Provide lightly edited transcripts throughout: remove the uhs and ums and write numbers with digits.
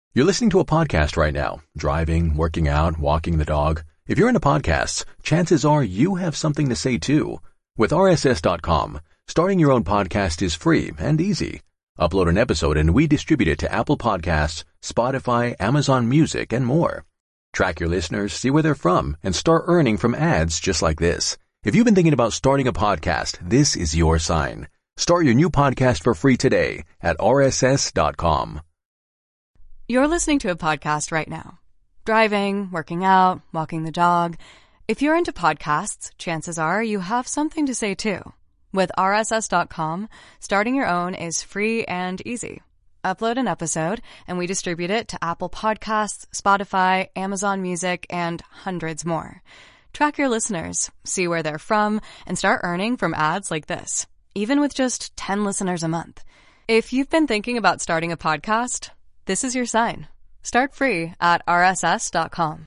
You're listening to a podcast right now, driving, working out, walking the dog. If you're into podcasts, chances are you have something to say too. With RSS.com, starting your own podcast is free and easy. Upload an episode and we distribute it to Apple Podcasts, Spotify, Amazon Music, and more. Track your listeners, see where they're from, and start earning from ads just like this. If you've been thinking about starting a podcast, this is your sign. Start your new podcast for free today at RSS.com. You're listening to a podcast right now. Driving, working out, walking the dog. If you're into podcasts, chances are you have something to say too. With RSS.com, starting your own is free and easy. Upload an episode, and we distribute it to Apple Podcasts, Spotify, Amazon Music, and hundreds more. Track your listeners, see where they're from, and start earning from ads like this, even with just 10 listeners a month. If you've been thinking about starting a podcast, this is your sign. Start free at rss.com.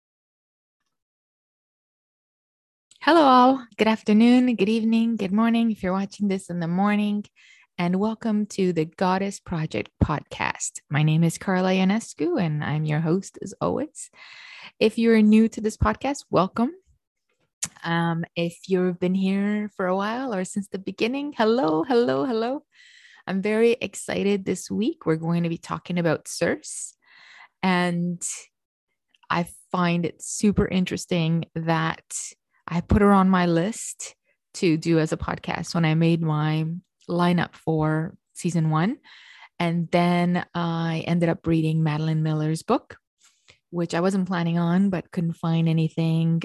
Hello all. Good afternoon, good evening, good morning if you're watching this in the morning, and welcome to the Goddess Project podcast. My name is Carla Ionescu and I'm your host as always. If you're new to this podcast, welcome. If you've been here for a while or since the beginning, hello. I'm very excited this week. We're going to be talking about Circe, and I find it super interesting that I put her on my list to do as a podcast when I made my lineup for season 1. And then I ended up reading Madeline Miller's book, which I wasn't planning on, but couldn't find anything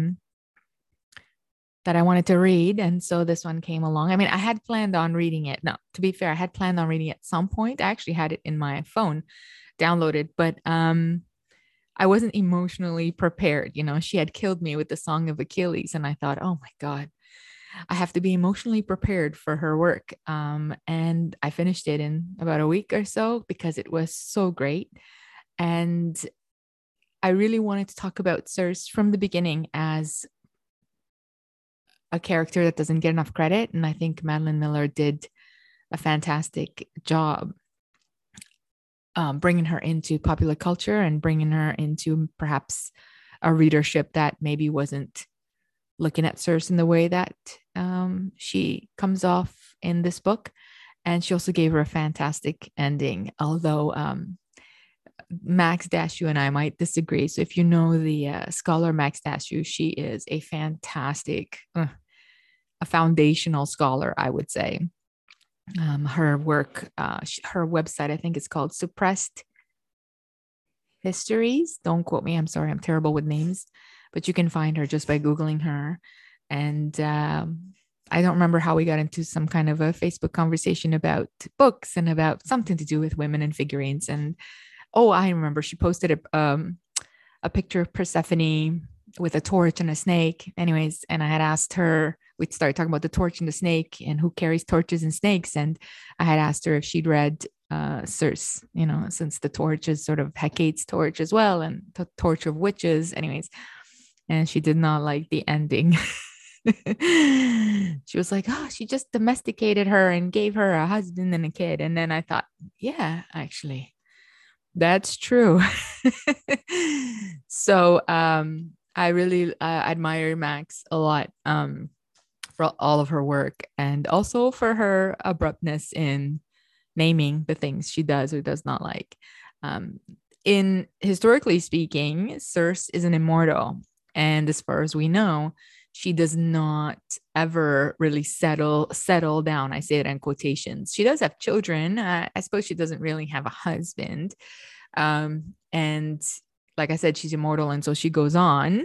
that I wanted to read. And so this one came along. I mean, I had planned on reading it. No, to be fair, I had planned on reading it at some point. I actually had it in my phone downloaded, but I wasn't emotionally prepared. You know, she had killed me with the Song of Achilles. And I thought, oh my God, I have to be emotionally prepared for her work. And I finished it in about a week or so because it was so great. And I really wanted to talk about Circe from the beginning as a character that doesn't get enough credit. And I think Madeline Miller did a fantastic job bringing her into popular culture and bringing her into perhaps a readership that maybe wasn't looking at Circe in the way that she comes off in this book. And she also gave her a fantastic ending, although Max Dashu and I might disagree. So if you know the scholar Max Dashu, she is a fantastic, a foundational scholar, I would say. Her work, her website, I think it's called Suppressed Histories. Don't quote me. I'm sorry. I'm terrible with names, but you can find her just by Googling her. And I don't remember how we got into some kind of a Facebook conversation about books and about something to do with women and figurines. And I remember she posted a picture of Persephone with a torch and a snake. Anyways, and I had asked her, we'd started talking about the torch and the snake and who carries torches and snakes. And I had asked her if she'd read Circe, you know, since the torch is sort of Hecate's torch as well, and the torch of witches. Anyways, and she did not like the ending. She was like, she just domesticated her and gave her a husband and a kid. And then I thought, yeah, actually, that's true. So I really admire Max a lot for all of her work, and also for her abruptness in naming the things she does or does not like. In historically speaking, Circe is an immortal, and as far as we know, she does not ever really settle down. I say it in quotations. She does have children. I suppose she doesn't really have a husband. And like I said, she's immortal, and so she goes on.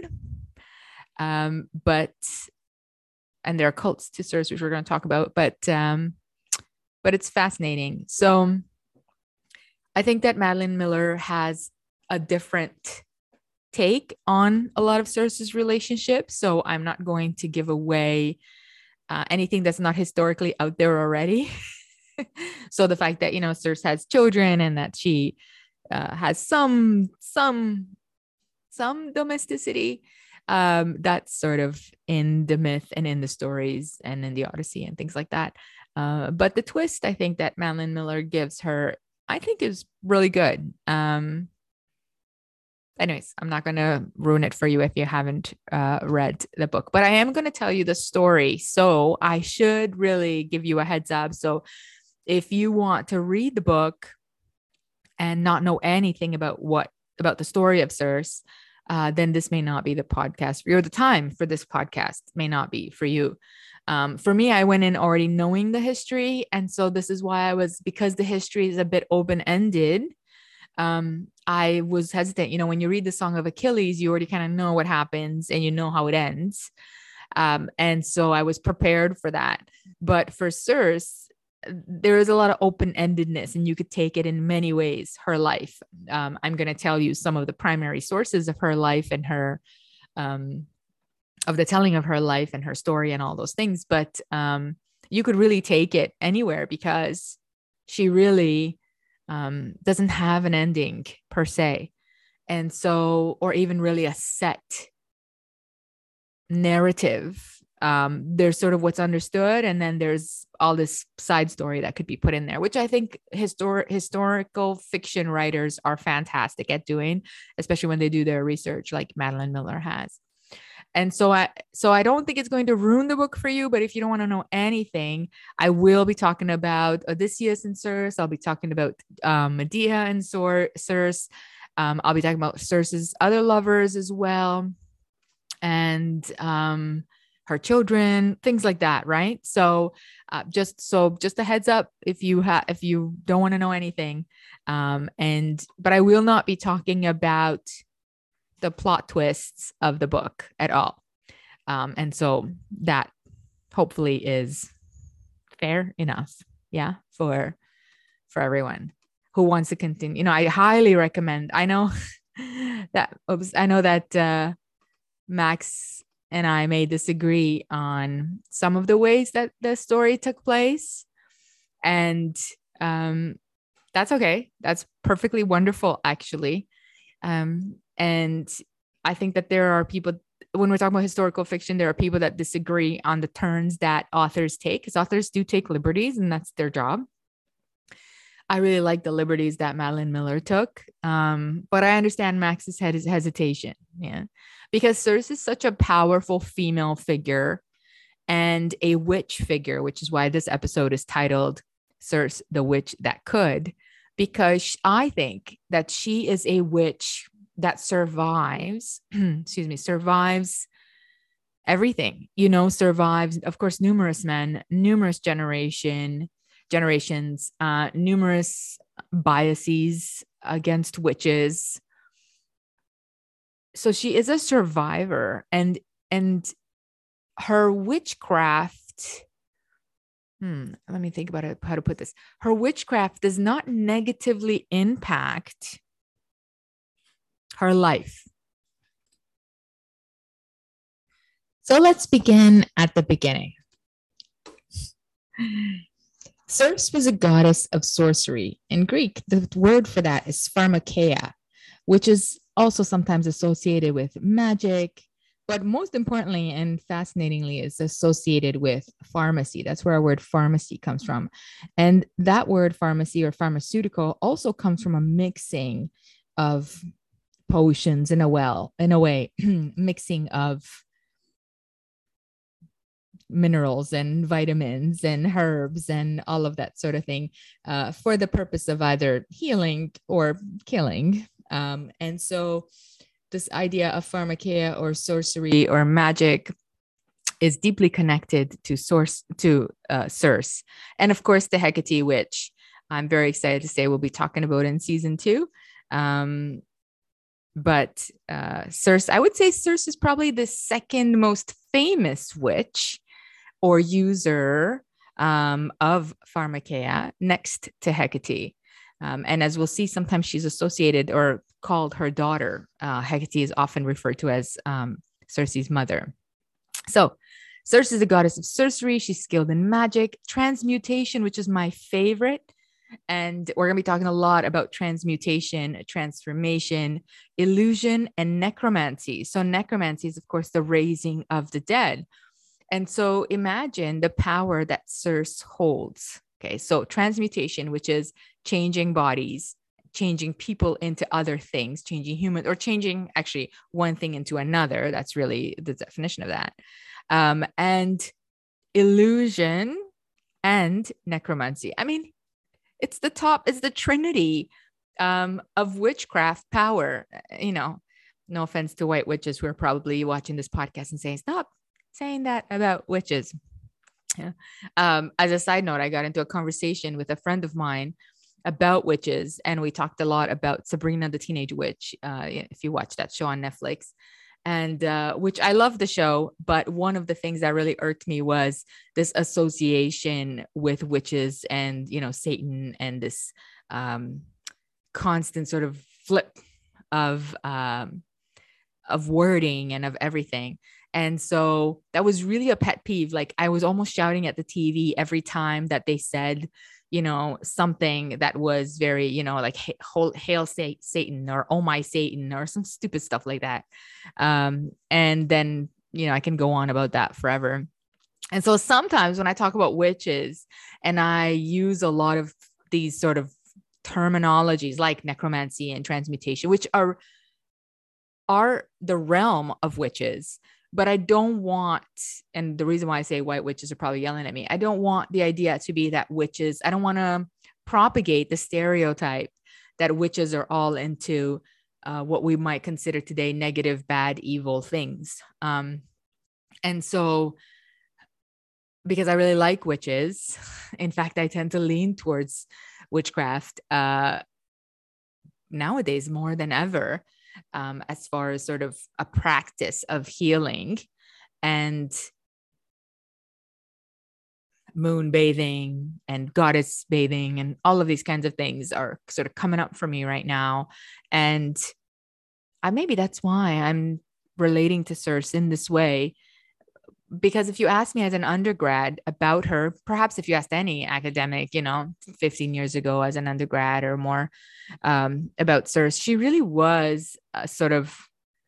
But there are cults to Circe, which we're going to talk about. But it's fascinating. So I think that Madeline Miller has a different take on a lot of Circe's relationships. So I'm not going to give away anything that's not historically out there already. So the fact that, you know, Circe has children and that she has some domesticity, that's sort of in the myth and in the stories and in the Odyssey and things like that. But the twist I think that Madeline Miller gives her I think is really good. Anyways, I'm not going to ruin it for you if you haven't read the book, but I am going to tell you the story. So I should really give you a heads up. So if you want to read the book and not know anything about the story of Circe, then this may not be the podcast for you, or the time for this podcast may not be for you. For me, I went in already knowing the history. And so this is why because the history is a bit open-ended, I was hesitant. When you read the Song of Achilles, you already kind of know what happens and you know how it ends. And so I was prepared for that. But for Circe, there is a lot of open-endedness, and you could take it in many ways. Her life. I'm going to tell you some of the primary sources of her life and her, of the telling of her life and her story and all those things. But you could really take it anywhere, because she really doesn't have an ending per se. And so, or even really a set narrative. There's sort of what's understood, and then there's all this side story that could be put in there, which I think historical fiction writers are fantastic at doing, especially when they do their research like Madeline Miller has. And so I don't think it's going to ruin the book for you, but if you don't want to know anything, I will be talking about Odysseus and Circe. I'll be talking about Medea and Circe. I'll be talking about Circe's other lovers as well, and her children, things like that, right? So just a heads up if you don't want to know anything, but I will not be talking about the plot twists of the book at all. And so that hopefully is fair enough. Yeah. For everyone who wants to continue, I highly recommend. I know that Max and I may disagree on some of the ways that the story took place. And that's okay. That's perfectly wonderful, actually. And I think that there are people, when we're talking about historical fiction, there are people that disagree on the turns that authors take, because authors do take liberties, and that's their job. I really like the liberties that Madeline Miller took. But I understand Max's hesitation. Yeah. Because Circe is such a powerful female figure and a witch figure, which is why this episode is titled Circe, the Witch That Could, because I think that she is a witch that survives, survives everything, survives, of course, numerous men, numerous generations, numerous biases against witches. So she is a survivor, and her witchcraft, let me think about it, how to put this. Her witchcraft does not negatively impact her life. So let's begin at the beginning. Circe was a goddess of sorcery. In Greek, the word for that is pharmakeia, which is also sometimes associated with magic, but most importantly and fascinatingly is associated with pharmacy. That's where our word pharmacy comes from. And that word pharmacy or pharmaceutical also comes from a mixing of potions in a way, mixing of minerals and vitamins and herbs and all of that sort of thing for the purpose of either healing or killing. And so this idea of pharmakeia or sorcery or magic is deeply connected to Circe. And of course, the Hecate, which I'm very excited to say we'll be talking about in season 2. But Circe, I would say Circe is probably the second most famous witch or user of pharmakeia, next to Hecate. And as we'll see, sometimes she's associated or called her daughter. Hecate is often referred to as Circe's mother. So Circe is a goddess of sorcery. She's skilled in magic, transmutation, which is my favorite. And we're going to be talking a lot about transmutation, transformation, illusion, and necromancy. So necromancy is, of course, the raising of the dead. And so imagine the power that Circe holds. Okay. So transmutation, which is changing bodies, changing people into other things, changing humans, or changing actually one thing into another. That's really the definition of that. And illusion and necromancy. I mean, it's the trinity of witchcraft power. No offense to white witches who are probably watching this podcast and saying, stop saying that about witches. Yeah. As a side note, I got into a conversation with a friend of mine about witches, and we talked a lot about Sabrina the Teenage Witch. If you watch that show on Netflix, and which I love the show, but one of the things that really irked me was this association with witches and Satan, and this constant sort of flip of wording and of everything. And so that was really a pet peeve. Like, I was almost shouting at the TV every time that they said, something that was very, like hail Satan, or oh my Satan, or some stupid stuff like that. And then, I can go on about that forever. And so sometimes when I talk about witches and I use a lot of these sort of terminologies like necromancy and transmutation, which are the realm of witches, but I don't want, and the reason why I say white witches are probably yelling at me, I don't want the idea to be that witches, I don't want to propagate the stereotype that witches are all into what we might consider today negative, bad, evil things. And so, because I really like witches, in fact, I tend to lean towards witchcraft nowadays more than ever. As far as sort of a practice of healing, and moon bathing and goddess bathing and all of these kinds of things are sort of coming up for me right now. And maybe that's why I'm relating to Circe in this way. Because if you ask me as an undergrad about her, perhaps if you asked any academic, 15 years ago as an undergrad or more, about Circe, she really was sort of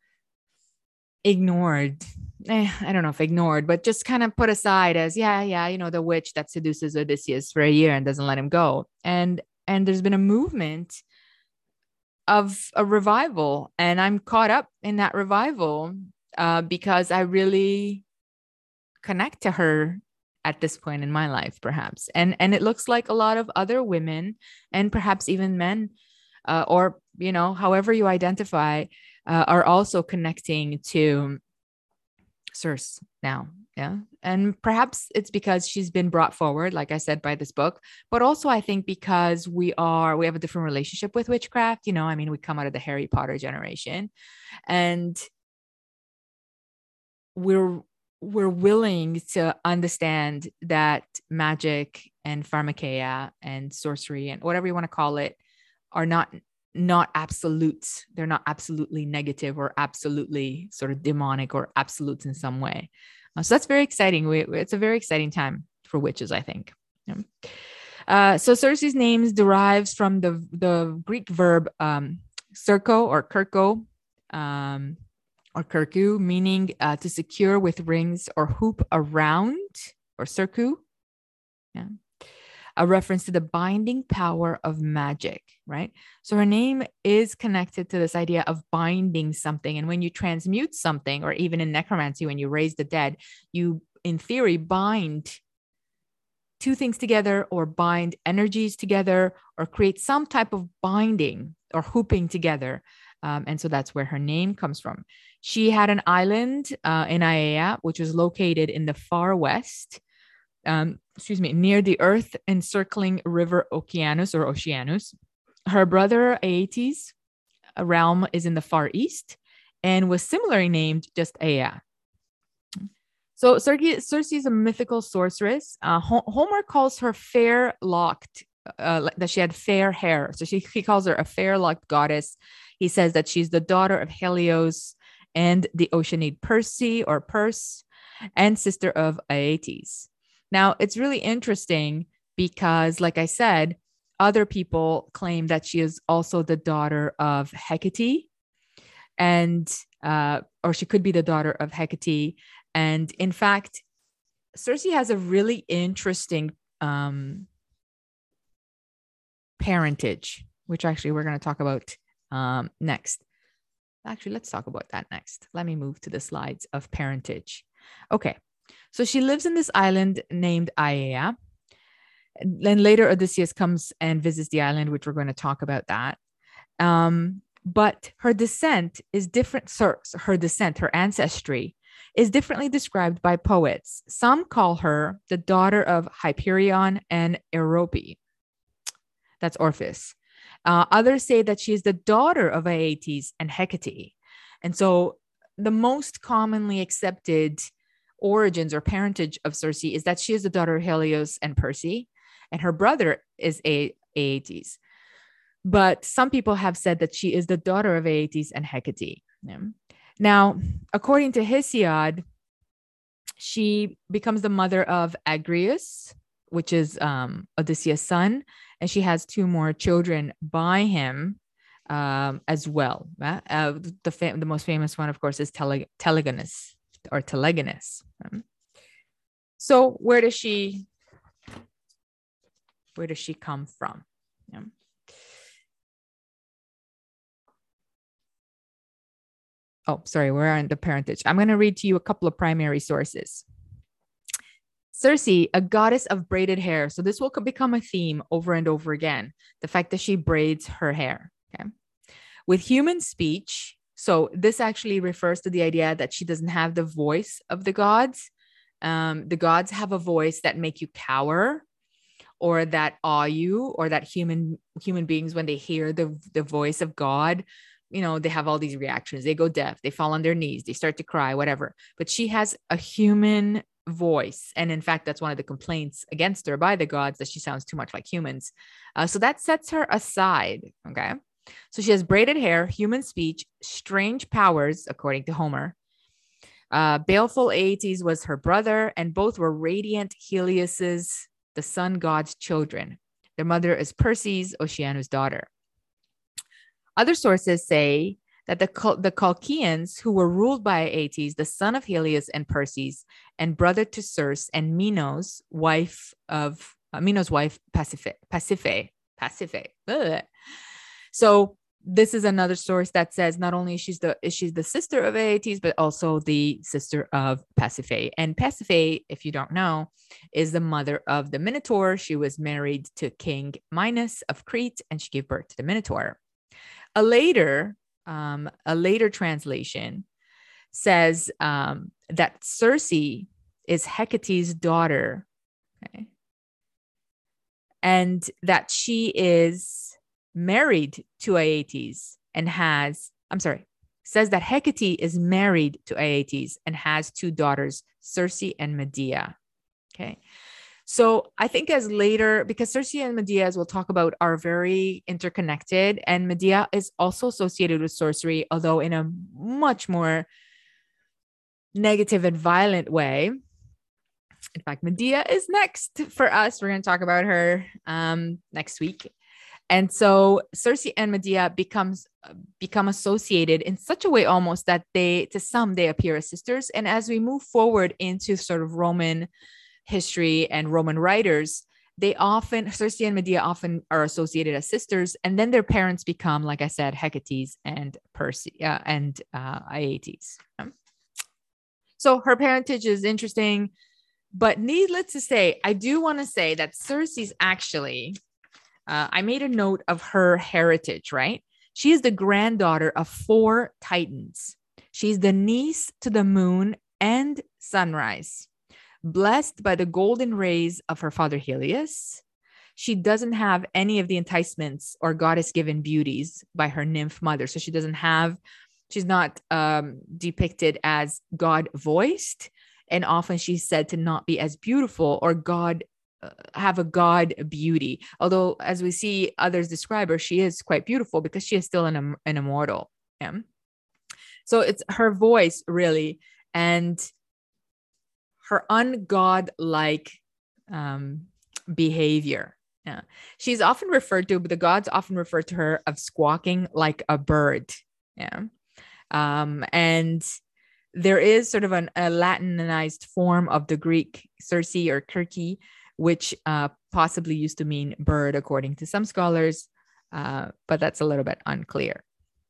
ignored. I don't know if ignored, but just kind of put aside as, the witch that seduces Odysseus for a year and doesn't let him go. And there's been a movement of a revival, and I'm caught up in that revival because I really connect to her at this point in my life, perhaps. And it looks like a lot of other women, and perhaps even men, or, however you identify, are also connecting to Circe now. Yeah. And perhaps it's because she's been brought forward, like I said, by this book, but also I think because we have a different relationship with witchcraft. We come out of the Harry Potter generation, and we're willing to understand that magic and pharmakeia and sorcery and whatever you want to call it are not absolutes. They're not absolutely negative or absolutely sort of demonic or absolutes in some way. So that's very exciting. It's a very exciting time for witches, I think. So Circe's name derives from the Greek verb circo or kirko, or kirku, meaning to secure with rings or hoop around, or circu. Yeah. A reference to the binding power of magic, right? So her name is connected to this idea of binding something. And when you transmute something, or even in necromancy, when you raise the dead, you, in theory, bind two things together, or bind energies together, or create some type of binding or hooping together. And so that's where her name comes from. She had an island in Aiaia, which was located in the far west, near the earth encircling river Oceanus or Oceanus. Her brother Aeetes, a realm, is in the far east and was similarly named just Aea. So Circe is a mythical sorceress. Homer calls her fair-locked, that she had fair hair. So he calls her a fair-locked goddess. He says that she's the daughter of Helios and the Oceanid Perse or Perse, and sister of Aeetes. Now, it's really interesting because, like I said, other people claim that she is also the daughter of Hecate, and or she could be the daughter of Hecate. And in fact, Circe has a really interesting parentage, which actually we're going to talk about next. Actually, let's talk about that next. Let me move to the slides of parentage. Okay, so she lives in this island named Aiea. Then later Odysseus comes and visits the island, which we're going to talk about that. But her descent is different. Her ancestry is differently described by poets. Some call her the daughter of Hyperion and Europe. That's Orpheus. Others say that she is the daughter of Aeetes and Hecate. And so the most commonly accepted origins or parentage of Circe is that she is the daughter of Helios and Perse, and her brother is Aeetes. But some people have said that she is the daughter of Aeetes and Hecate. Yeah. Now, according to Hesiod, she becomes the mother of Agrius, which is Odysseus' son, and she has 2 more children by him as well. The most famous one, of course, is Telegonus. So where does she come from? Yeah. Oh, sorry, we're on the parentage. I'm going to read to you a couple of primary sources. Circe, a goddess of braided hair. So this will become a theme over and over again. The fact that she braids her hair. Okay. With human speech. So this actually refers to the idea that she doesn't have the voice of the gods. The gods have a voice that make you cower, or that awe you, or that human beings, when they hear the voice of God, they have all these reactions. They go deaf, they fall on their knees, they start to cry, whatever. But she has a human voice. And in fact, that's one of the complaints against her by the gods, that she sounds too much like humans. So that sets her aside. Okay. So she has braided hair, human speech, strange powers, according to Homer. Baleful Aeetes was her brother, and both were radiant Helios's, the sun god's children. Their mother is Perseus, Oceanus' daughter. Other sources say that the Colchians, who were ruled by Aeetes, the son of Helios and Perseus, and brother to Circe and Minos' wife, Pasiphae. Ugh. So this is another source that says not only is she the sister of Aeetes, but also the sister of Pasiphae. And Pasiphae, if you don't know, is the mother of the Minotaur. She was married to King Minos of Crete, and she gave birth to the Minotaur. A later translation says that Circe is Hecate's daughter, okay? And that she is married to Aeetes and says that Hecate is married to Aeetes and has 2 daughters, Circe and Medea. Okay. So I think because Circe and Medea, as we'll talk about, are very interconnected, and Medea is also associated with sorcery, although in a much more negative and violent way. In fact, Medea is next for us. We're going to talk about her next week. And so Circe and Medea become associated in such a way almost that they appear as sisters. And as we move forward into sort of Roman history and Roman writers, Circe and Medea often are associated as sisters, and then their parents become, like I said, Hecates and Aeetes. So her parentage is interesting, but needless to say, I do want to say that Circe's actually, I made a note of her heritage, right? She is the granddaughter of 4 titans. She's the niece to the moon and sunrise. Blessed by the golden rays of her father Helios, she doesn't have any of the enticements or goddess-given beauties by her nymph mother. So she's not depicted as God-voiced, and often she's said to not be as beautiful or have a god beauty. Although, as we see others describe her, she is quite beautiful because she is still an immortal. Yeah. So it's her voice, really, and her ungodlike behavior. Yeah. She's often referred to, but the gods often refer to her of squawking like a bird. Yeah. And there is sort of a Latinized form of the Greek Circe or Kirke, which possibly used to mean bird, according to some scholars, but that's a little bit unclear.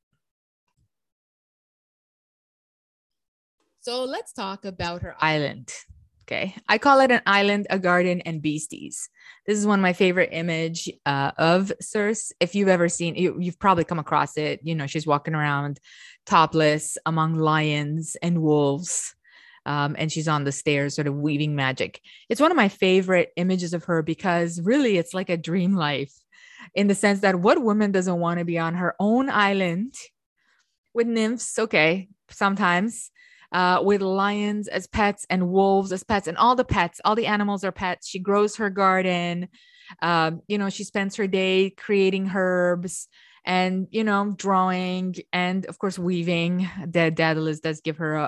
So let's talk about her island. Okay. I call it an island, a garden, and beasties. This is one of my favorite image of Circe. If you've ever seen, you've probably come across it. She's walking around topless among lions and wolves. And she's on the stairs sort of weaving magic. It's one of my favorite images of her because really it's like a dream life in the sense that what woman doesn't want to be on her own island with nymphs? Okay, sometimes. With lions as pets and wolves as pets and all the animals are pets. She grows her garden. She spends her day creating herbs and, drawing and of course weaving. The Daedalus does give her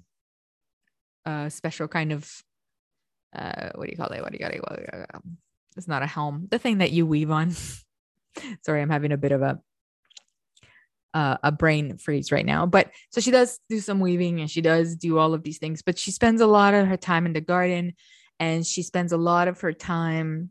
a special kind of, what do you call it? It's not a helm. The thing that you weave on. Sorry, I'm having a bit of a brain freeze right now. But so she does do some weaving and she does do all of these things, but she spends a lot of her time in the garden and she spends a lot of her time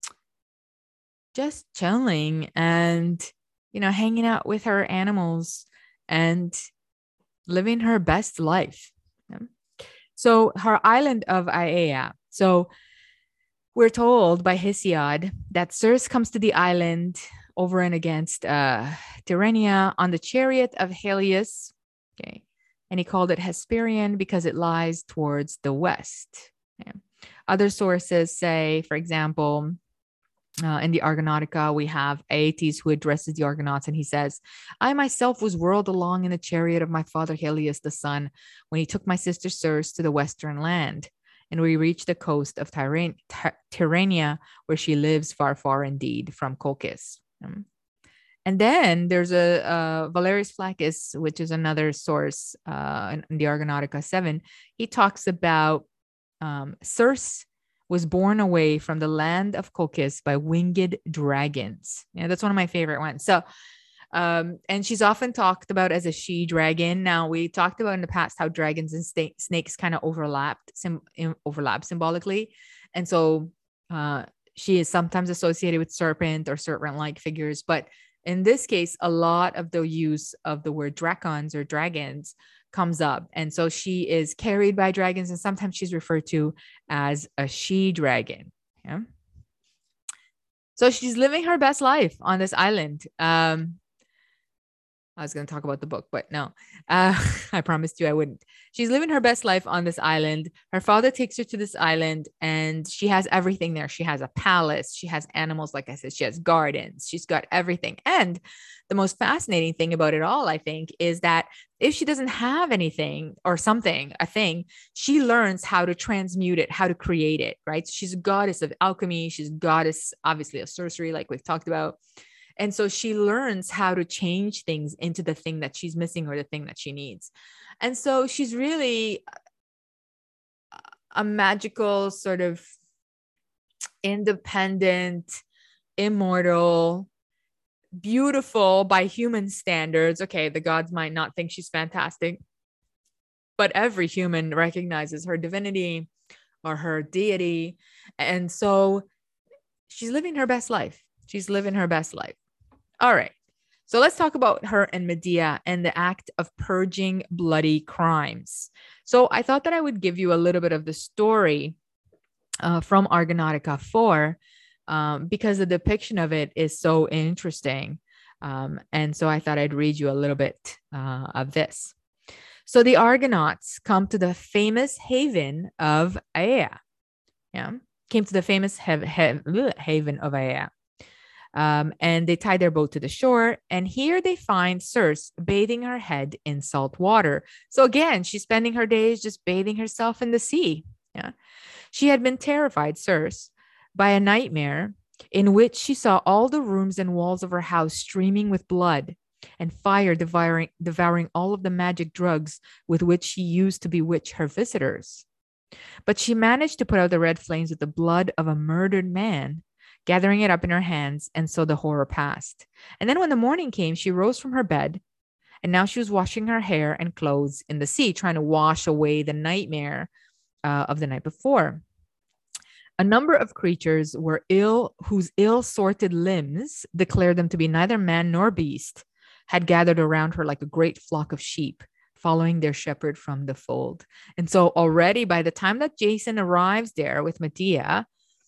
just chilling and, hanging out with her animals and living her best life. Yeah. So her island of Aiaia. So we're told by Hesiod that Circe comes to the island over and against Tyrrhenia on the chariot of Helios. Okay. And he called it Hesperian because it lies towards the west. Okay. Other sources say, for example, in the Argonautica, we have Aeetes who addresses the Argonauts and he says, I myself was whirled along in the chariot of my father Helios the sun when he took my sister Circe to the western land. And we reached the coast of Tyrrhenia, where she lives far, far indeed from Colchis. And then there's a Valerius Flaccus, which is another source in the Argonautica 7. He talks about Circe was born away from the land of Colchis by winged dragons. Yeah, that's one of my favorite ones. So, and she's often talked about as a she dragon. Now, we talked about in the past how dragons and snakes kind of overlap symbolically. And so she is sometimes associated with serpent or serpent-like figures. But in this case, a lot of the use of the word dracons or dragons comes up. And so she is carried by dragons, and sometimes she's referred to as a she dragon. Yeah. So she's living her best life on this island. I was going to talk about the book, but no, I promised you I wouldn't. She's living her best life on this island. Her father takes her to this island and she has everything there. She has a palace. She has animals. Like I said, she has gardens. She's got everything. And the most fascinating thing about it all, I think, is that if she doesn't have anything or something, a thing, she learns how to transmute it, how to create it, right? She's a goddess of alchemy. She's a goddess, obviously, of sorcery, like we've talked about. And so she learns how to change things into the thing that she's missing or the thing that she needs. And so she's really a magical, sort of independent, immortal, beautiful by human standards. Okay, the gods might not think she's fantastic, but every human recognizes her divinity or her deity. And so she's living her best life. She's living her best life. All right. So let's talk about her and Medea and the act of purging bloody crimes. So I thought that I would give you a little bit of the story from Argonautica 4 because the depiction of it is so interesting. And so I thought I'd read you a little bit of this. So the Argonauts come to the famous haven of Aiaia. Yeah. Came to the famous haven of Aiaia. And they tie their boat to the shore. And here they find Circe bathing her head in salt water. So again, she's spending her days just bathing herself in the sea. Yeah. She had been terrified, Circe, by a nightmare in which she saw all the rooms and walls of her house streaming with blood and fire devouring all of the magic drugs with which she used to bewitch her visitors. But she managed to put out the red flames with the blood of a murdered man, gathering it up in her hands, and so the horror passed. And then when the morning came, she rose from her bed, and now she was washing her hair and clothes in the sea, trying to wash away the nightmare of the night before. A number of creatures were ill, whose ill-sorted limbs declared them to be neither man nor beast, had gathered around her like a great flock of sheep, following their shepherd from the fold. And so already by the time that Jason arrives there with Medea,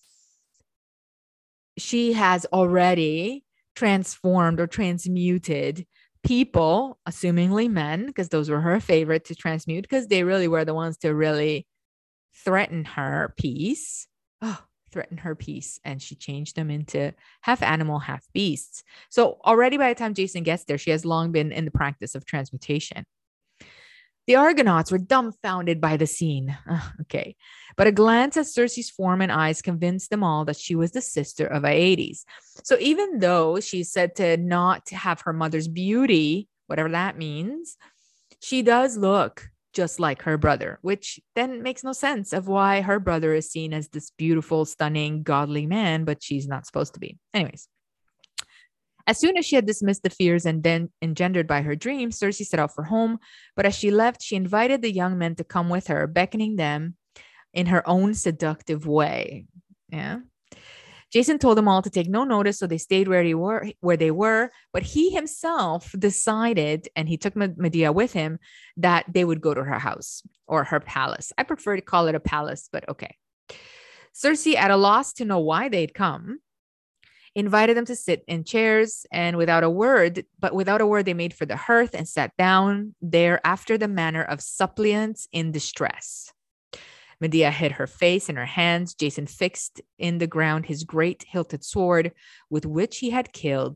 she has already transformed or transmuted people, assumingly men, because those were her favorite to transmute, because they really were the ones to really threaten her peace. Threaten her peace. And she changed them into half animal, half beasts. So already by the time Jason gets there, she has long been in the practice of transmutation. The Argonauts were dumbfounded by the scene. Okay. But a glance at Circe's form and eyes convinced them all that she was the sister of Aeetes. So even though she's said to not have her mother's beauty, whatever that means, she does look just like her brother, which then makes no sense of why her brother is seen as this beautiful, stunning, godly man, but she's not supposed to be. Anyways. As soon as she had dismissed the fears and then engendered by her dream, Circe set out for home. But as she left, she invited the young men to come with her, beckoning them in her own seductive way. Yeah. Jason told them all to take no notice, so they stayed where they were. But he himself decided, and he took Medea with him, that they would go to her house or her palace. I prefer to call it a palace, but okay. Circe, at a loss to know why they'd come, invited them to sit in chairs, and without a word, they made for the hearth and sat down there after the manner of suppliants in distress. Medea hid her face in her hands. Jason fixed in the ground his great hilted sword with which he had killed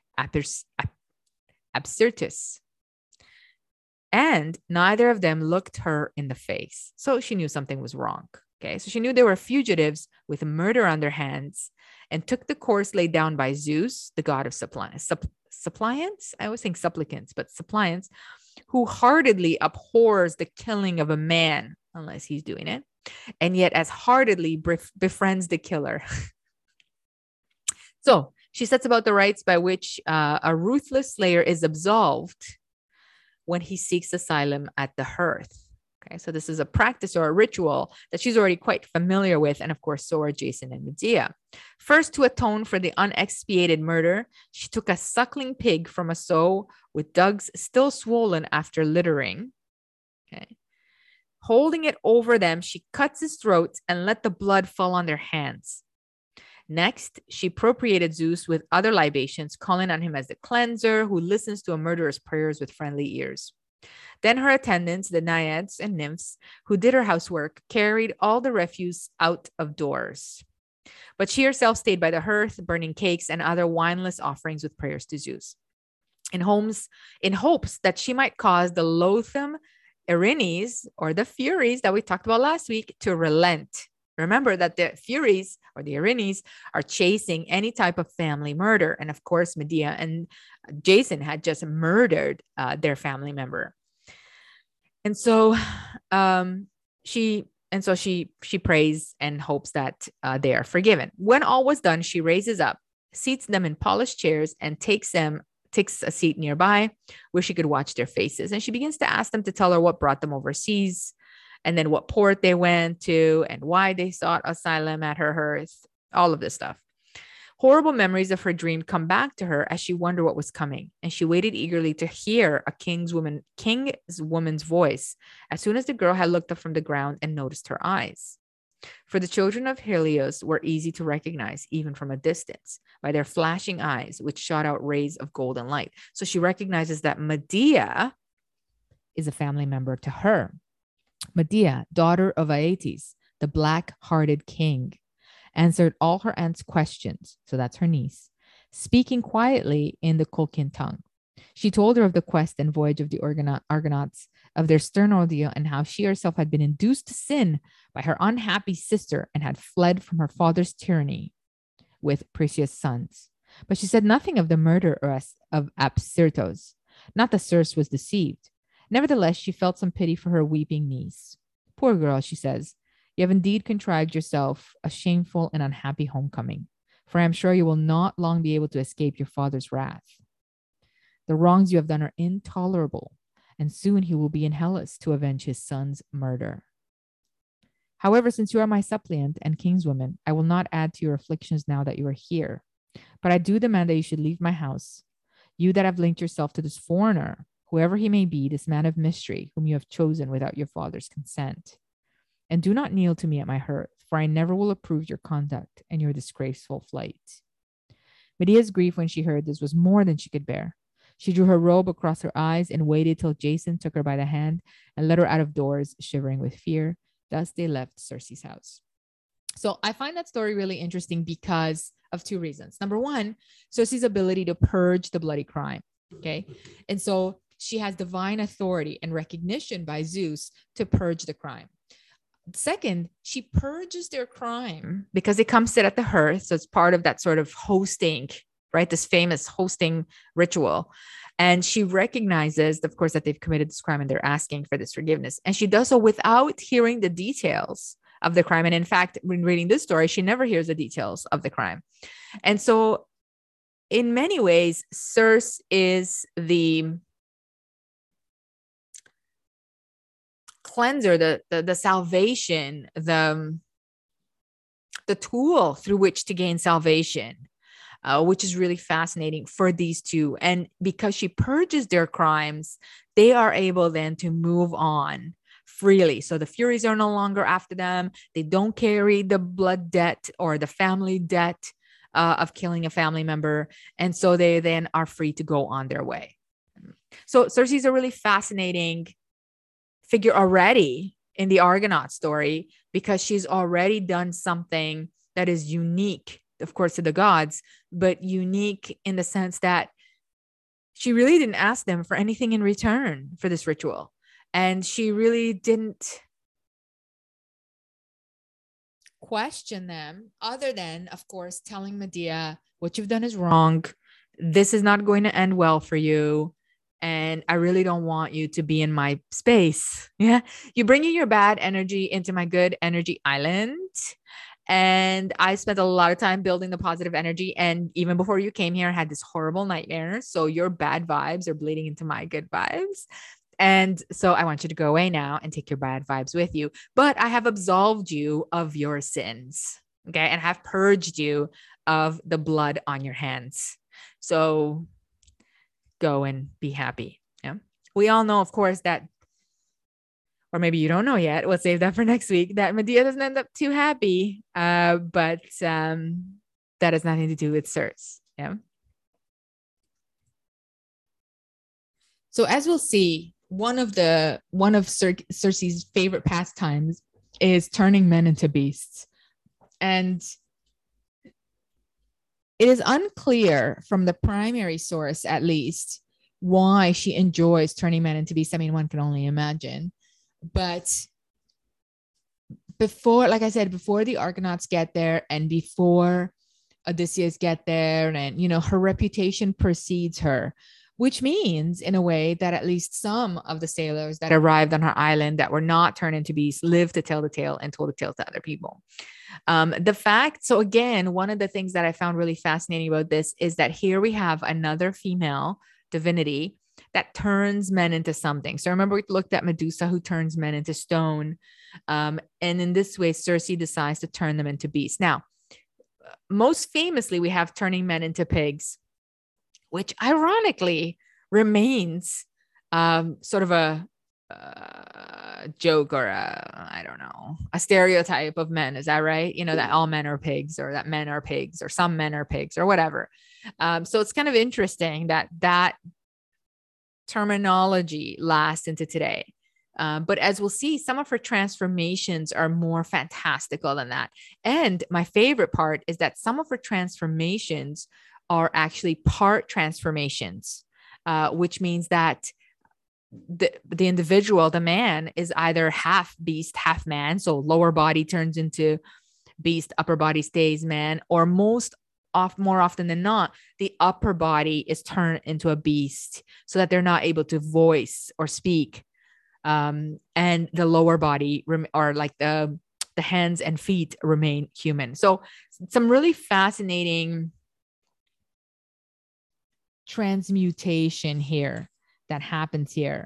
Absyrtus. And neither of them looked her in the face. So she knew something was wrong. Okay, so she knew they were fugitives with murder on their hands, and took the course laid down by Zeus, the god of suppliants. I always think supplicants, but suppliants, who heartedly abhors the killing of a man, unless he's doing it, and yet as heartedly befriends the killer. So she sets about the rites by which a ruthless slayer is absolved when he seeks asylum at the hearth. Okay, so this is a practice or a ritual that she's already quite familiar with. And of course, so are Jason and Medea. First, to atone for the unexpiated murder, she took a suckling pig from a sow with dugs still swollen after littering. Okay. Holding it over them, she cuts its throat and let the blood fall on their hands. Next, she propitiated Zeus with other libations, calling on him as the cleanser who listens to a murderer's prayers with friendly ears. Then her attendants, the naiads and nymphs who did her housework, carried all the refuse out of doors. But she herself stayed by the hearth, burning cakes and other wineless offerings with prayers to Zeus, in hopes that she might cause the loathsome Erinyes, or the Furies that we talked about last week, to relent. Remember that the Furies, or the Erinyes, are chasing any type of family murder. And of course, Medea and Jason had just murdered their family member. And so she prays and hopes that they are forgiven. When all was done, she raises up, seats them in polished chairs, and takes a seat nearby where she could watch their faces. And she begins to ask them to tell her what brought them overseas, and then what port they went to, and why they sought asylum at her hearth, all of this stuff. Horrible memories of her dream come back to her as she wondered what was coming, and she waited eagerly to hear a king's woman's voice as soon as the girl had looked up from the ground and noticed her eyes. For the children of Helios were easy to recognize, even from a distance, by their flashing eyes, which shot out rays of golden light. So she recognizes that Medea is a family member to her. Medea, daughter of Aeetes, the black-hearted king, answered all her aunt's questions, so that's her niece, speaking quietly in the Colchian tongue. She told her of the quest and voyage of the Argonauts, of their stern ordeal, and how she herself had been induced to sin by her unhappy sister and had fled from her father's tyranny with Perseus' sons. But she said nothing of the murder of Absyrtus. Not that Circe was deceived. Nevertheless, she felt some pity for her weeping niece. Poor girl, she says, you have indeed contrived yourself a shameful and unhappy homecoming, for I am sure you will not long be able to escape your father's wrath. The wrongs you have done are intolerable, and soon he will be in Hellas to avenge his son's murder. However, since you are my suppliant and kinswoman, I will not add to your afflictions now that you are here. But I do demand that you should leave my house, you that have linked yourself to this foreigner, whoever he may be, this man of mystery, whom you have chosen without your father's consent. And do not kneel to me at my hearth, for I never will approve your conduct and your disgraceful flight. Medea's grief when she heard this was more than she could bear. She drew her robe across her eyes and waited till Jason took her by the hand and led her out of doors, shivering with fear. Thus they left Circe's house. So I find that story really interesting because of two reasons. Number one, Circe's ability to purge the bloody crime. Okay. And so she has divine authority and recognition by Zeus to purge the crime. Second, she purges their crime because they come sit at the hearth. So it's part of that sort of hosting, right? This famous hosting ritual. And she recognizes, of course, that they've committed this crime and they're asking for this forgiveness. And she does so without hearing the details of the crime. And in fact, when reading this story, she never hears the details of the crime. And so in many ways, Circe is the cleanser, the salvation, the tool through which to gain salvation. Which is really fascinating for these two. And because she purges their crimes, they are able then to move on freely. So the Furies are no longer after them. They don't carry the blood debt or the family debt of killing a family member. And so they then are free to go on their way. So Circe is a really fascinating figure already in the Argonaut story because she's already done something that is unique, of course, to the gods, but unique in the sense that she really didn't ask them for anything in return for this ritual. And she really didn't question them other than, of course, telling Medea, what you've done is wrong. This is not going to end well for you. And I really don't want you to be in my space. Yeah. You're bringing your bad energy into my good energy island. And I spent a lot of time building the positive energy. And even before you came here, I had this horrible nightmare. So your bad vibes are bleeding into my good vibes. And so I want you to go away now and take your bad vibes with you. But I have absolved you of your sins. Okay. And have purged you of the blood on your hands. So go and be happy. Yeah. We all know, of course, that, or maybe you don't know yet, we'll save that for next week, that Medea doesn't end up too happy. But that has nothing to do with Circe. Yeah. So as we'll see, one of Circe's favorite pastimes is turning men into beasts. And it is unclear from the primary source, at least, why she enjoys turning men into beasts. I mean, one can only imagine. But before, like I said, before the Argonauts get there and before Odysseus get there, and, her reputation precedes her, which means in a way that at least some of the sailors that arrived on her island that were not turned into beasts lived to tell the tale and told the tale to other people. So again, one of the things that I found really fascinating about this is that here we have another female divinity that turns men into something. So remember, we looked at Medusa, who turns men into stone. And in this way, Circe decides to turn them into beasts. Now, most famously, we have turning men into pigs, which ironically remains sort of a joke or a stereotype of men. Is that right? That all men are pigs, or that men are pigs, or some men are pigs, or whatever. So it's kind of interesting that terminology lasts into today. But as we'll see, some of her transformations are more fantastical than that. And my favorite part is that some of her transformations are actually part transformations, which means that the individual, the man, is either half beast, half man. So lower body turns into beast, upper body stays man, or more often than not, the upper body is turned into a beast so that they're not able to voice or speak. And the lower body or like the hands and feet remain human. So some really fascinating transmutation here that happens here.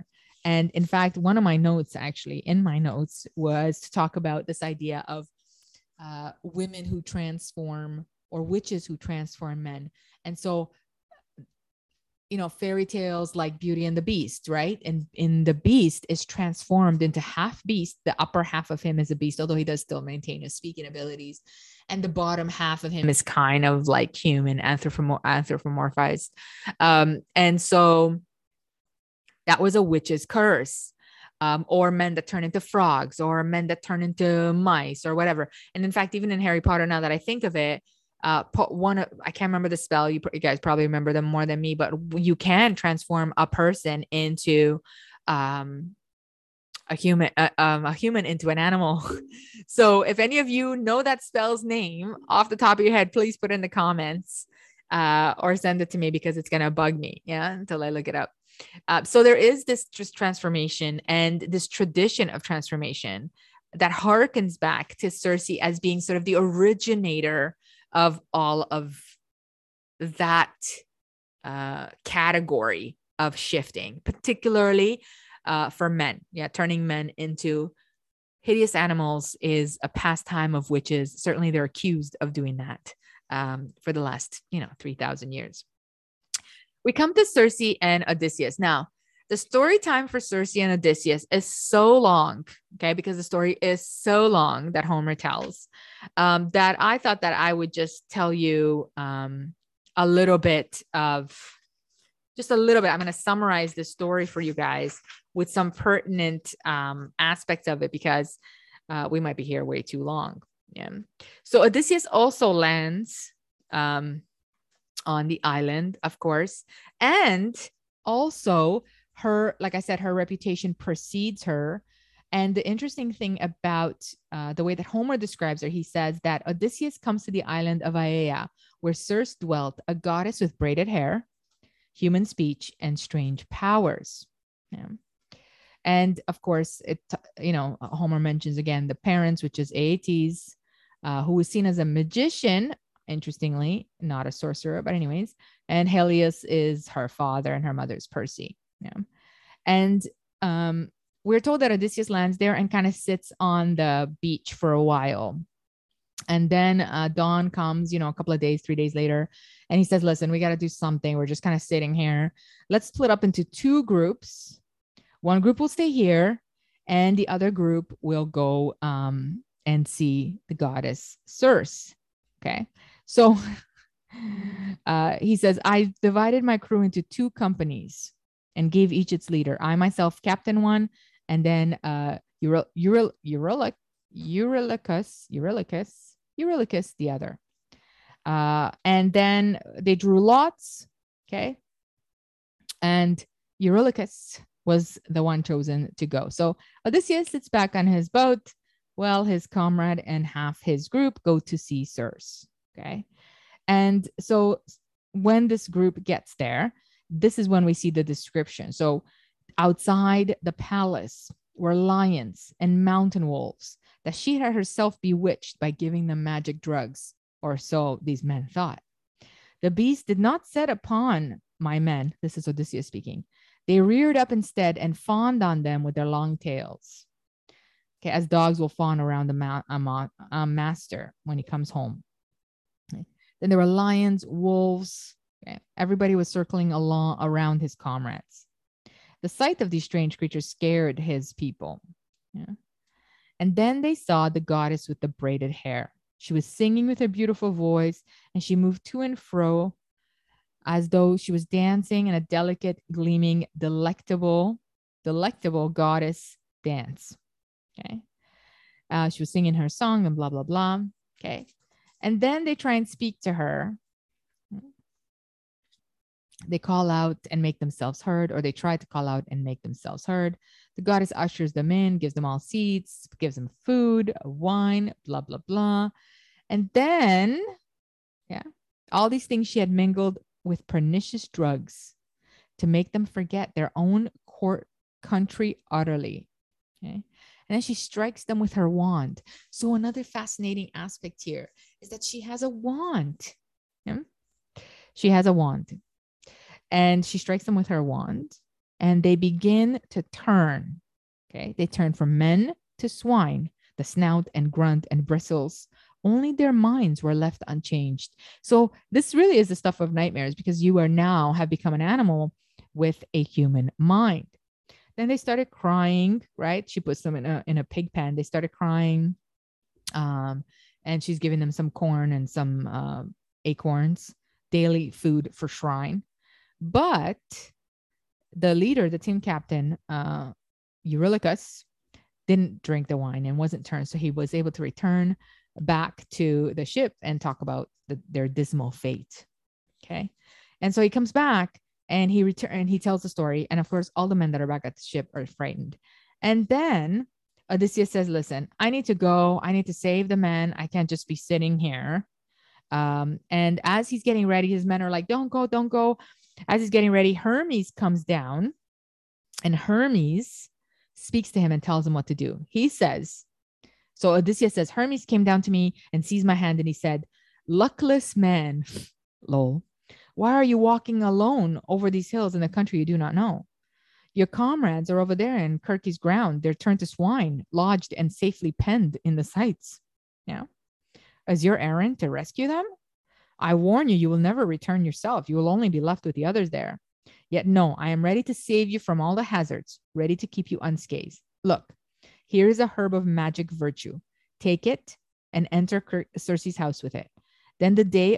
And in fact, one of my notes actually in my notes was to talk about this idea of women who transform, or witches who transform men. And so, fairy tales like Beauty and the Beast, right? And in the Beast is transformed into half beast. The upper half of him is a beast, although he does still maintain his speaking abilities. And the bottom half of him is kind of like human, anthropomorphized. And so that was a witch's curse. Or men that turn into frogs, or men that turn into mice, or whatever. And in fact, even in Harry Potter, now that I think of it, I can't remember the spell. You guys probably remember them more than me, but you can transform a person into a human into an animal. So if any of you know that spell's name off the top of your head, please put it in the comments, or send it to me, because it's gonna bug me, until I look it up. So there is this just transformation and this tradition of transformation that harkens back to Circe as being sort of the originator of all of that category of shifting, particularly for men. Turning men into hideous animals is a pastime of witches. Certainly they're accused of doing that for the last 3,000 years. We come to Circe and Odysseus. Now, the story time for Circe and Odysseus is so long, okay, because the story is so long that Homer tells, that I thought that I would just tell you a little bit. I'm going to summarize the story for you guys with some pertinent aspects of it, because we might be here way too long. So Odysseus also lands on the island, of course. And also like I said, her reputation precedes her. And the interesting thing about the way that Homer describes her, he says that Odysseus comes to the island of Aiaia, where Circe dwelt, a goddess with braided hair, human speech, and strange powers. And of course, Homer mentions again the parents, which is Aeetes, who was seen as a magician, interestingly, not a sorcerer, but anyways. And Helios is her father, and her mother's Perse. And we're told that Odysseus lands there and kind of sits on the beach for a while. And then dawn comes, a couple of days, 3 days later, and he says, listen, we got to do something. We're just kind of sitting here. Let's split up into two groups. One group will stay here, and the other group will go and see the goddess Circe. Okay. So he says, I divided my crew into two companies and gave each its leader. I myself captain one, and then Eurylochus the other. And then they drew lots. Okay. And Eurylochus was the one chosen to go. So Odysseus sits back on his boat while his comrade and half his group go to see Circe. Okay. And so when this group gets there, this is when we see the description. So outside the palace were lions and mountain wolves that she had herself bewitched by giving them magic drugs, or so these men thought. The beasts did not set upon my men. This is Odysseus speaking. They reared up instead and fawned on them with their long tails. Okay, as dogs will fawn around the master when he comes home. Okay. Then there were lions, wolves. Okay. Everybody was circling around his comrades. The sight of these strange creatures scared his people. Yeah. And then they saw the goddess with the braided hair. She was singing with her beautiful voice, and she moved to and fro as though she was dancing in a delicate, gleaming, delectable goddess dance. Okay. She was singing her song and blah, blah, blah. Okay. And then they try and speak to her. They call out and make themselves heard, or they try to call out and make themselves heard. The goddess ushers them in, gives them all seats, gives them food, wine, blah, blah, blah. And then, all these things she had mingled with pernicious drugs to make them forget their own court country utterly. Okay. And then she strikes them with her wand. So another fascinating aspect here is that she has a wand. Yeah? She has a wand. And she strikes them with her wand. and they begin to turn. Okay. They turn from men to swine, the snout and grunt and bristles. Only their minds were left unchanged. So this really is the stuff of nightmares, because you are now have become an animal with a human mind. Then they started crying, right? She puts them in a pig pen. They started crying. And she's giving them some corn and some acorns, daily food for shrine. But the leader, the team captain, Eurylochus, didn't drink the wine and wasn't turned. So he was able to return back to the ship and talk about their dismal fate. Okay. And so he comes back and he tells the story. And of course, all the men that are back at the ship are frightened. And then Odysseus says, listen, I need to go. I need to save the men. I can't just be sitting here. And as he's getting ready, his men are like, don't go, don't go. As he's getting ready, Hermes comes down, and Hermes speaks to him and tells him what to do. He says, so Odysseus says, Hermes came down to me and seized my hand, and he said, luckless man, lol, why are you walking alone over these hills in a country you do not know? Your comrades are over there in Kirke's ground. They're turned to swine, lodged and safely penned in the sights. Now, is your errand to rescue them? I warn you, you will never return yourself. You will only be left with the others there. Yet no, I am ready to save you from all the hazards, ready to keep you unscathed. Look, here is a herb of magic virtue. Take it and enter Circe's house with it. Then the day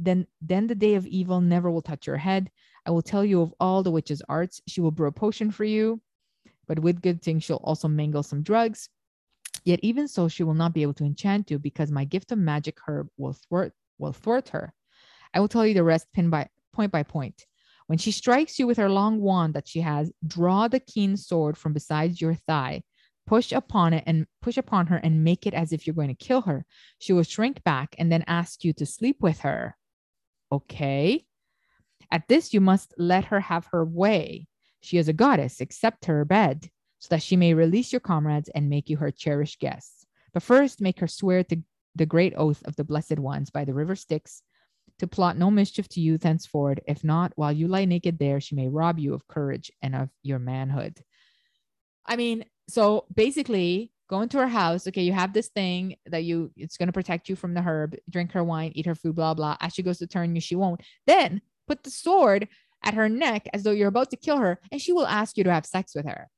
of evil never will touch your head. I will tell you of all the witch's arts. She will brew a potion for you, but with good things she'll also mingle some drugs. Yet even so, she will not be able to enchant you, because my gift of magic herb will thwart her. I will tell you the rest point by point. When she strikes you with her long wand that she has, draw the keen sword from beside your thigh, push upon her and make it as if you're going to kill her. She will shrink back and then ask you to sleep with her. Okay. At this, you must let her have her way. She is a goddess. Accept her bed, so that she may release your comrades and make you her cherished guests. But first, make her swear to the great oath of the blessed ones by the river Styx, to plot no mischief to you thenceforward. If not, while you lie naked there, she may rob you of courage and of your manhood. I mean, so basically, go into her house. Okay, you have this thing that it's going to protect you from the herb. Drink her wine, eat her food, blah, blah. As she goes to turn you, she won't. Then put the sword at her neck as though you're about to kill her, and she will ask you to have sex with her.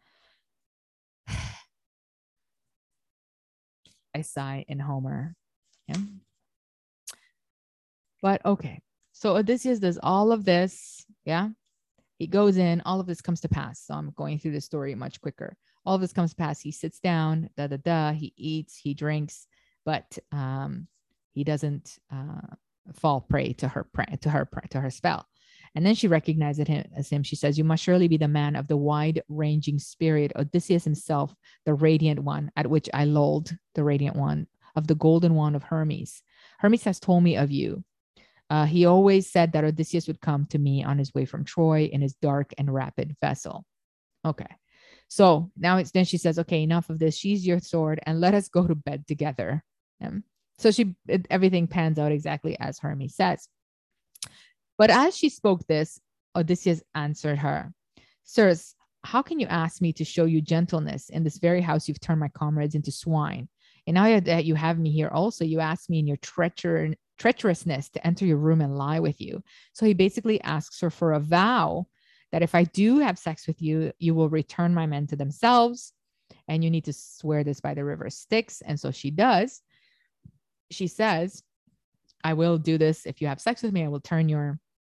I sigh in Homer. Yeah. But okay. So Odysseus does all of this. Yeah. He goes in, all of this comes to pass. So I'm going through the story much quicker. All of this comes to pass. He sits down, he eats, he drinks, but he doesn't fall prey to her spell. And then she recognizes him as him. She says, you must surely be the man of the wide-ranging spirit, Odysseus himself, the radiant one, at which I lulled, the radiant one, of the golden wand of Hermes. Hermes has told me of you. He always said that Odysseus would come to me on his way from Troy in his dark and rapid vessel. Okay. So now then she says, okay, enough of this. She's your sword and let us go to bed together. So everything pans out exactly as Hermes says. But as she spoke this, Odysseus answered her, sirs, how can you ask me to show you gentleness? In this very house, you've turned my comrades into swine. And now that you have me here also, you ask me in your treacherousness to enter your room and lie with you. So he basically asks her for a vow that if I do have sex with you, you will return my men to themselves. And you need to swear this by the river Styx. And so she does. She says, I will do this. If you have sex with me, I will turn your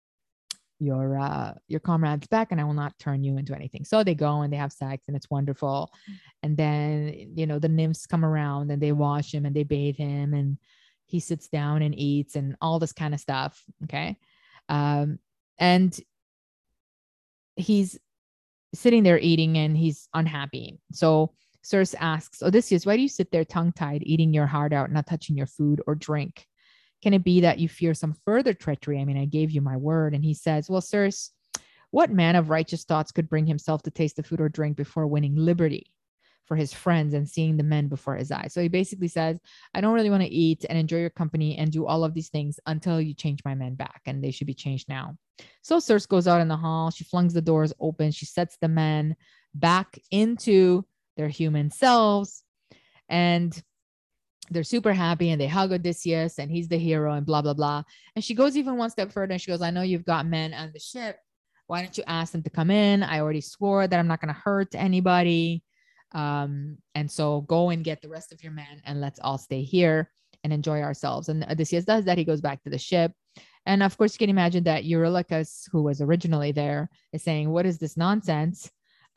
comrades back, and I will not turn you into anything. So they go and they have sex, and it's wonderful. And then, the nymphs come around and they wash him and they bathe him, and he sits down and eats and all this kind of stuff. Okay. And he's sitting there eating and he's unhappy. So Circe asks, Odysseus, why do you sit there tongue-tied, eating your heart out, not touching your food or drink? Can it be that you fear some further treachery? I mean, I gave you my word. And he says, well, Circe, what man of righteous thoughts could bring himself to taste the food or drink before winning liberty? for his friends and seeing the men before his eyes. So he basically says, I don't really want to eat and enjoy your company and do all of these things until you change my men back, and they should be changed now. So Circe goes out in the hall. She flings the doors open. She sets the men back into their human selves, and they're super happy, and they hug Odysseus, and he's the hero, and blah, blah, blah. And she goes even one step further, and she goes, I know you've got men on the ship. Why don't you ask them to come in? I already swore that I'm not going to hurt anybody. And so go and get the rest of your men, and let's all stay here and enjoy ourselves. And Odysseus does that. He goes back to the ship. And of course, you can imagine that Eurylochus, who was originally there, is saying, what is this nonsense?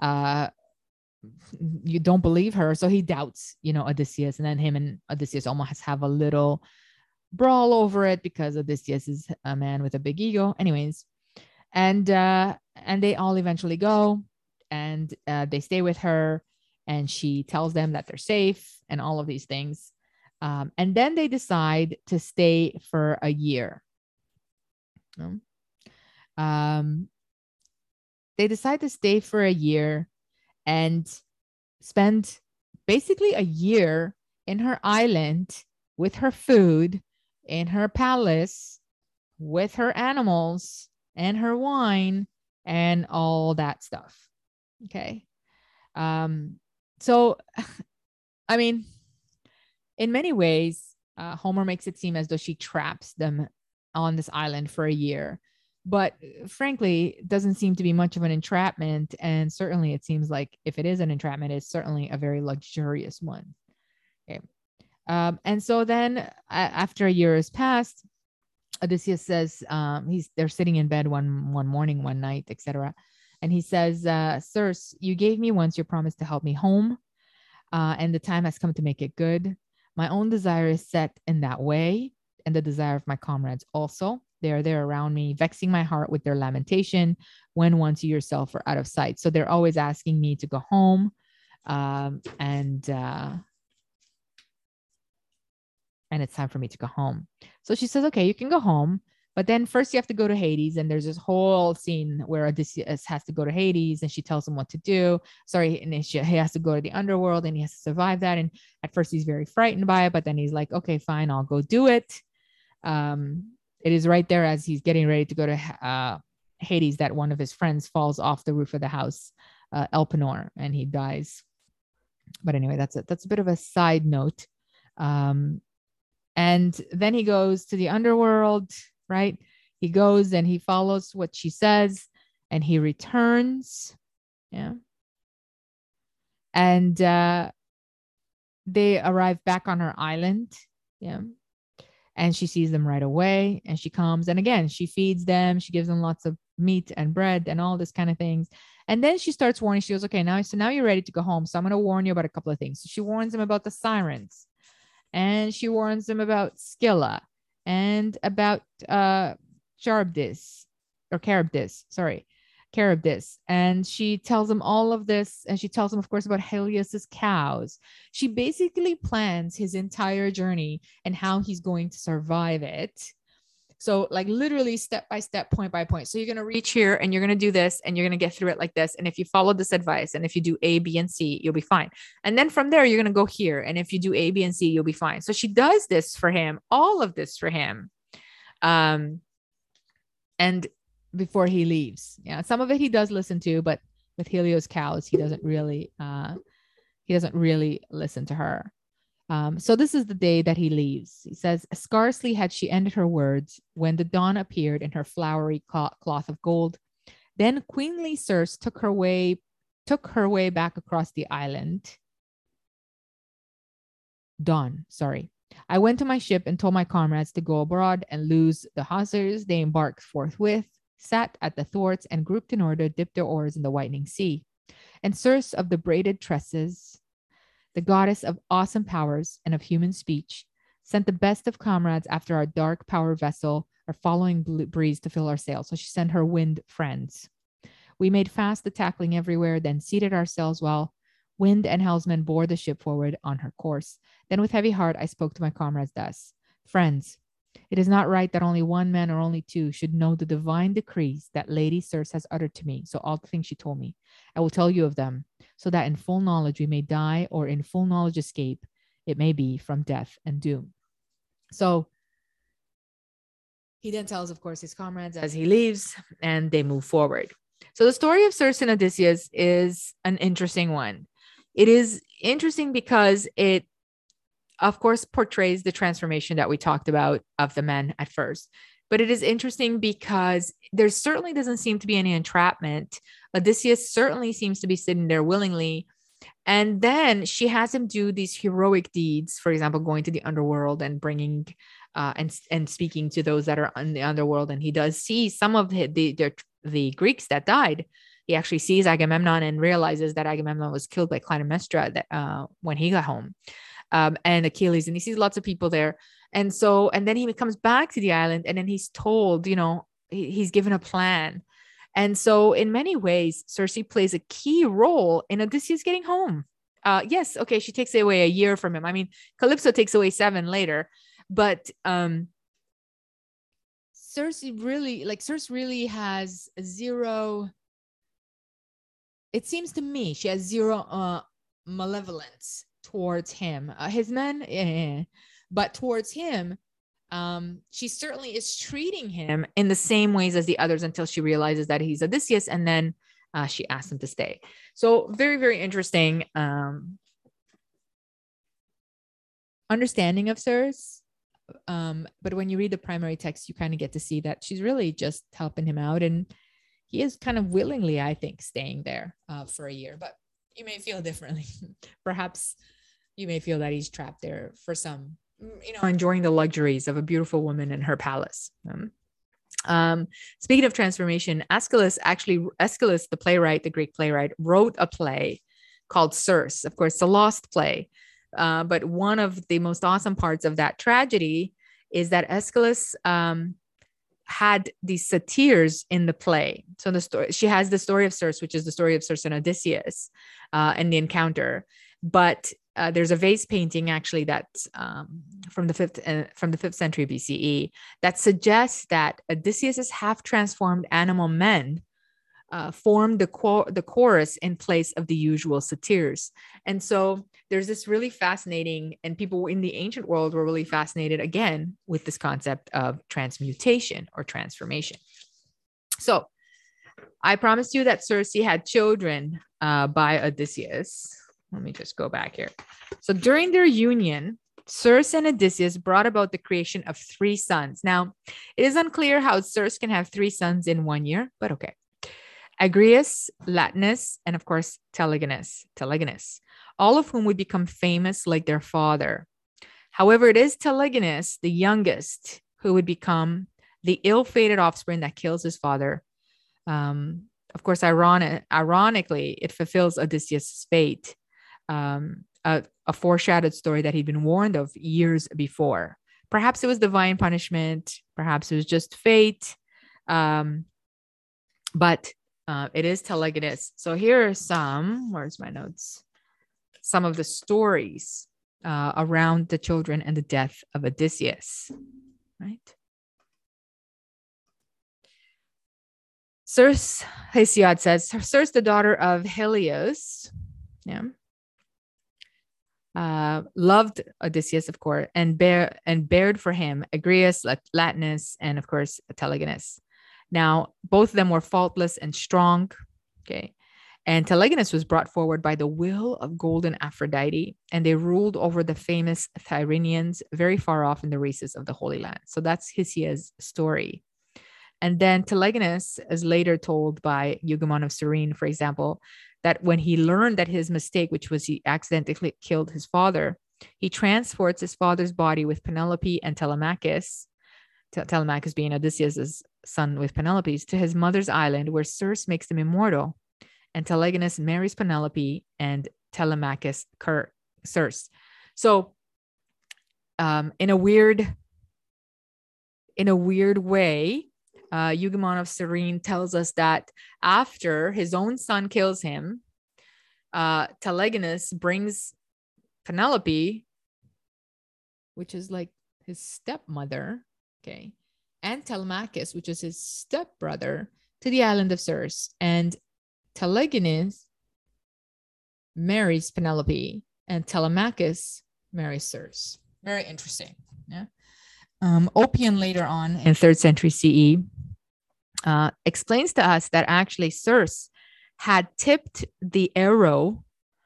You don't believe her. So he doubts, Odysseus. And then him and Odysseus almost have a little brawl over it, because Odysseus is a man with a big ego. Anyways, and they all eventually go, and they stay with her, and she tells them that they're safe and all of these things. And then they decide to stay for a year. They decide to stay for a year and spend basically a year in her island with her food, in her palace, with her animals and her wine and all that stuff. Okay. So, I mean, in many ways, Homer makes it seem as though she traps them on this island for a year. But frankly, it doesn't seem to be much of an entrapment. And certainly it seems like if it is an entrapment, it's certainly a very luxurious one. Okay. And so then after a year has passed, Odysseus says, they're sitting in bed one morning, one night, etc. And he says, Circe, you gave me once your promise to help me home. And the time has come to make it good. My own desire is set in that way, and the desire of my comrades also. They are there around me, vexing my heart with their lamentation when once you yourself are out of sight. So they're always asking me to go home. And it's time for me to go home. So she says, okay, you can go home. But then first you have to go to Hades. And there's this whole scene where Odysseus has to go to Hades, and she tells him what to do. And he has to go to the underworld, and he has to survive that. And at first he's very frightened by it, but then he's like, okay, fine, I'll go do it. It is right there as he's getting ready to go to Hades that one of his friends falls off the roof of the house, Elpenor, and he dies. But anyway, that's a bit of a side note. And then he goes to the underworld, right? He goes and he follows what she says, and he returns. Yeah. And they arrive back on her island. Yeah. And she sees them right away, and she comes, and again, she feeds them. She gives them lots of meat and bread and all this kind of things. And then she starts warning. She goes, okay, now you're ready to go home. So I'm going to warn you about a couple of things. So she warns them about the sirens, and she warns them about Scylla and about Charybdis. And she tells them all of this. And she tells them, of course, about Helios's cows. She basically plans his entire journey and how he's going to survive it. So like literally step by step, point by point. So you're going to reach here, and you're going to do this, and you're going to get through it like this. And if you follow this advice, and if you do A, B, and C, you'll be fine. And then from there, you're going to go here. And if you do A, B, and C, you'll be fine. So she does this for him, all of this for him. And before he leaves, yeah, some of it he does listen to, but with Helios cows, he doesn't really listen to her. So this is the day that he leaves. He says, scarcely had she ended her words when the dawn appeared in her flowery cloth of gold. Then queenly Circe took her way back across the island. Dawn, sorry. I went to my ship and told my comrades to go abroad and loose the hawsers. They embarked forthwith, sat at the thwarts, and grouped in order dipped their oars in the whitening sea. And Circe of the braided tresses, the goddess of awesome powers and of human speech, sent the best of comrades after our dark power vessel, our following breeze to fill our sails. So she sent her wind friends. We made fast the tackling everywhere, then seated ourselves while wind and helmsmen bore the ship forward on her course. Then with heavy heart, I spoke to my comrades thus. Friends, It is not right that only one man or only two should know the divine decrees that Lady Circe has uttered to me. So all the things she told me, I will tell you of them, so that in full knowledge we may die, or in full knowledge escape, it may be, from death and doom. So he then tells, of course, his comrades as he leaves, and they move forward. So the story of Circe and Odysseus is an interesting one. It is interesting because it, of course, portrays the transformation that we talked about of the men at first. But it is interesting because there certainly doesn't seem to be any entrapment. Odysseus certainly seems to be sitting there willingly. And then she has him do these heroic deeds, for example, going to the underworld and bringing and speaking to those that are in the underworld. And he does see some of the Greeks that died. He actually sees Agamemnon and realizes that Agamemnon was killed by Clytemnestra when he got home, and Achilles, and he sees lots of people there. And then he comes back to the island, and then he's told, he's given a plan. And so in many ways, Circe plays a key role in Odysseus getting home. Yes, okay, she takes away a year from him. I mean, Calypso takes away 7 later, but Circe really has zero. It seems to me she has zero malevolence towards him. His men, but towards him, she certainly is treating him in the same ways as the others until she realizes that he's Odysseus, and then she asks him to stay. So very, very interesting understanding of Circe. But when you read the primary text, you kind of get to see that she's really just helping him out, and he is kind of willingly, I think, staying there for a year. But you may feel differently. Perhaps you may feel that he's trapped there for some, enjoying the luxuries of a beautiful woman in her palace. Speaking of transformation, Aeschylus, the playwright, the Greek playwright, wrote a play called Circe. Of course, it's a lost play. But one of the most awesome parts of that tragedy is that Aeschylus had these satyrs in the play. So she has the story of Circe, which is the story of Circe and Odysseus and the encounter. But there's a vase painting actually that's from the 5th century BCE that suggests that Odysseus's half transformed animal men formed the chorus in place of the usual satyrs. And so there's this really fascinating, and people in the ancient world were really fascinated again with this concept of transmutation or transformation. So I promised you that Circe had children by Odysseus. Let me just go back here. So during their union, Circe and Odysseus brought about the creation of 3 sons. Now, it is unclear how Circe can have 3 sons in 1 year, but okay. Agrius, Latinus, and of course, Telegonus, all of whom would become famous like their father. However, it is Telegonus, the youngest, who would become the ill-fated offspring that kills his father. Of course, ironically, it fulfills Odysseus' fate, a foreshadowed story that he'd been warned of years before. Perhaps it was divine punishment. Perhaps it was just fate. But it is Telegonus. So here are where's my notes? Some of the stories around the children and the death of Odysseus, right? Circe, Hesiod says, Circe, the daughter of Helios, loved Odysseus, of course, and bared for him Agrius, Latinus, and of course, Telegonus. Now, both of them were faultless and strong. Okay. And Telegonus was brought forward by the will of golden Aphrodite, and they ruled over the famous Tyrrhenians very far off in the races of the Holy Land. So that's Hesiod's story. And then Telegonus is later told by Eugemon of Cyrene, for example, that when he learned that his mistake, which was he accidentally killed his father, he transports his father's body with Penelope and Telemachus, Telemachus being Odysseus' son with Penelope, to his mother's island, where Circe makes them immortal, and Telegonus marries Penelope and Telemachus Circe. So in a weird way, Eugemon of Cyrene tells us that after his own son kills him, Telegonus brings Penelope, which is like his stepmother, okay, and Telemachus, which is his stepbrother, to the island of Circe. And Telegenes marries Penelope, and Telemachus marries Circe. Very interesting. Yeah. Oppian later on in 3rd century CE explains to us that actually Circe had tipped the arrow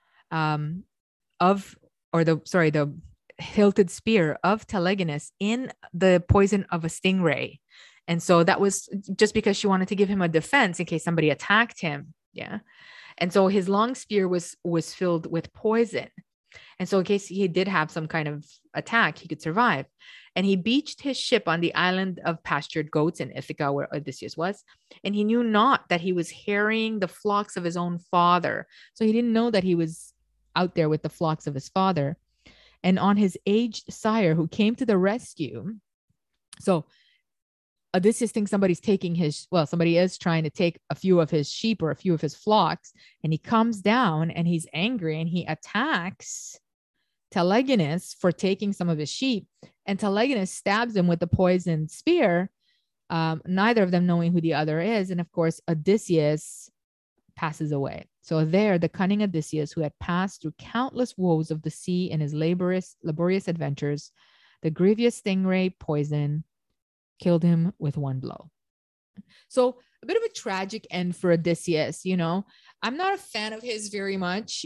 the hilted spear of Telegonus in the poison of a stingray. And so that was just because she wanted to give him a defense in case somebody attacked him. Yeah. And so his long spear was filled with poison. And so in case he did have some kind of attack, he could survive. And he beached his ship on the island of pastured goats in Ithaca, where Odysseus was. And he knew not that he was harrying the flocks of his own father. So he didn't know that he was out there with the flocks of his father. And on his aged sire, who came to the rescue. So Odysseus thinks somebody is trying to take a few of his sheep or a few of his flocks. And he comes down and he's angry and he attacks Telegonus for taking some of his sheep. And Telegonus stabs him with the poisoned spear, neither of them knowing who the other is. And of course, Odysseus passes away. So there, the cunning Odysseus, who had passed through countless woes of the sea in his laborious adventures, the grievous stingray poison killed him with one blow. So a bit of a tragic end for Odysseus. I'm not a fan of his very much.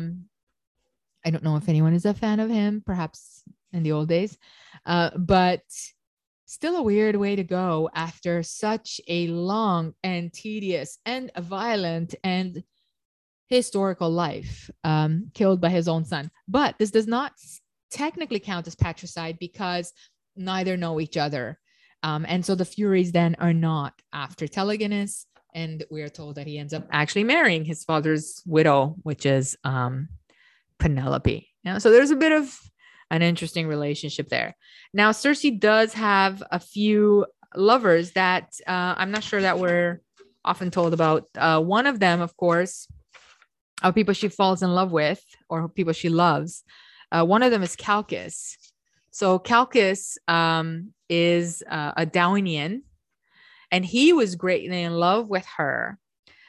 I don't know if anyone is a fan of him, perhaps in the old days, but still a weird way to go after such a long and tedious and violent and historical life, killed by his own son. But this does not technically count as patricide because neither know each other. And so the Furies then are not after Telegonus, and we are told that he ends up actually marrying his father's widow, which is Penelope. So there's a bit of an interesting relationship there. Now, Circe does have a few lovers that I'm not sure that we're often told about. One of them, of course, are people she falls in love with or people she loves. One of them is Calchas. So Calchas is a Daunian, and he was greatly in love with her.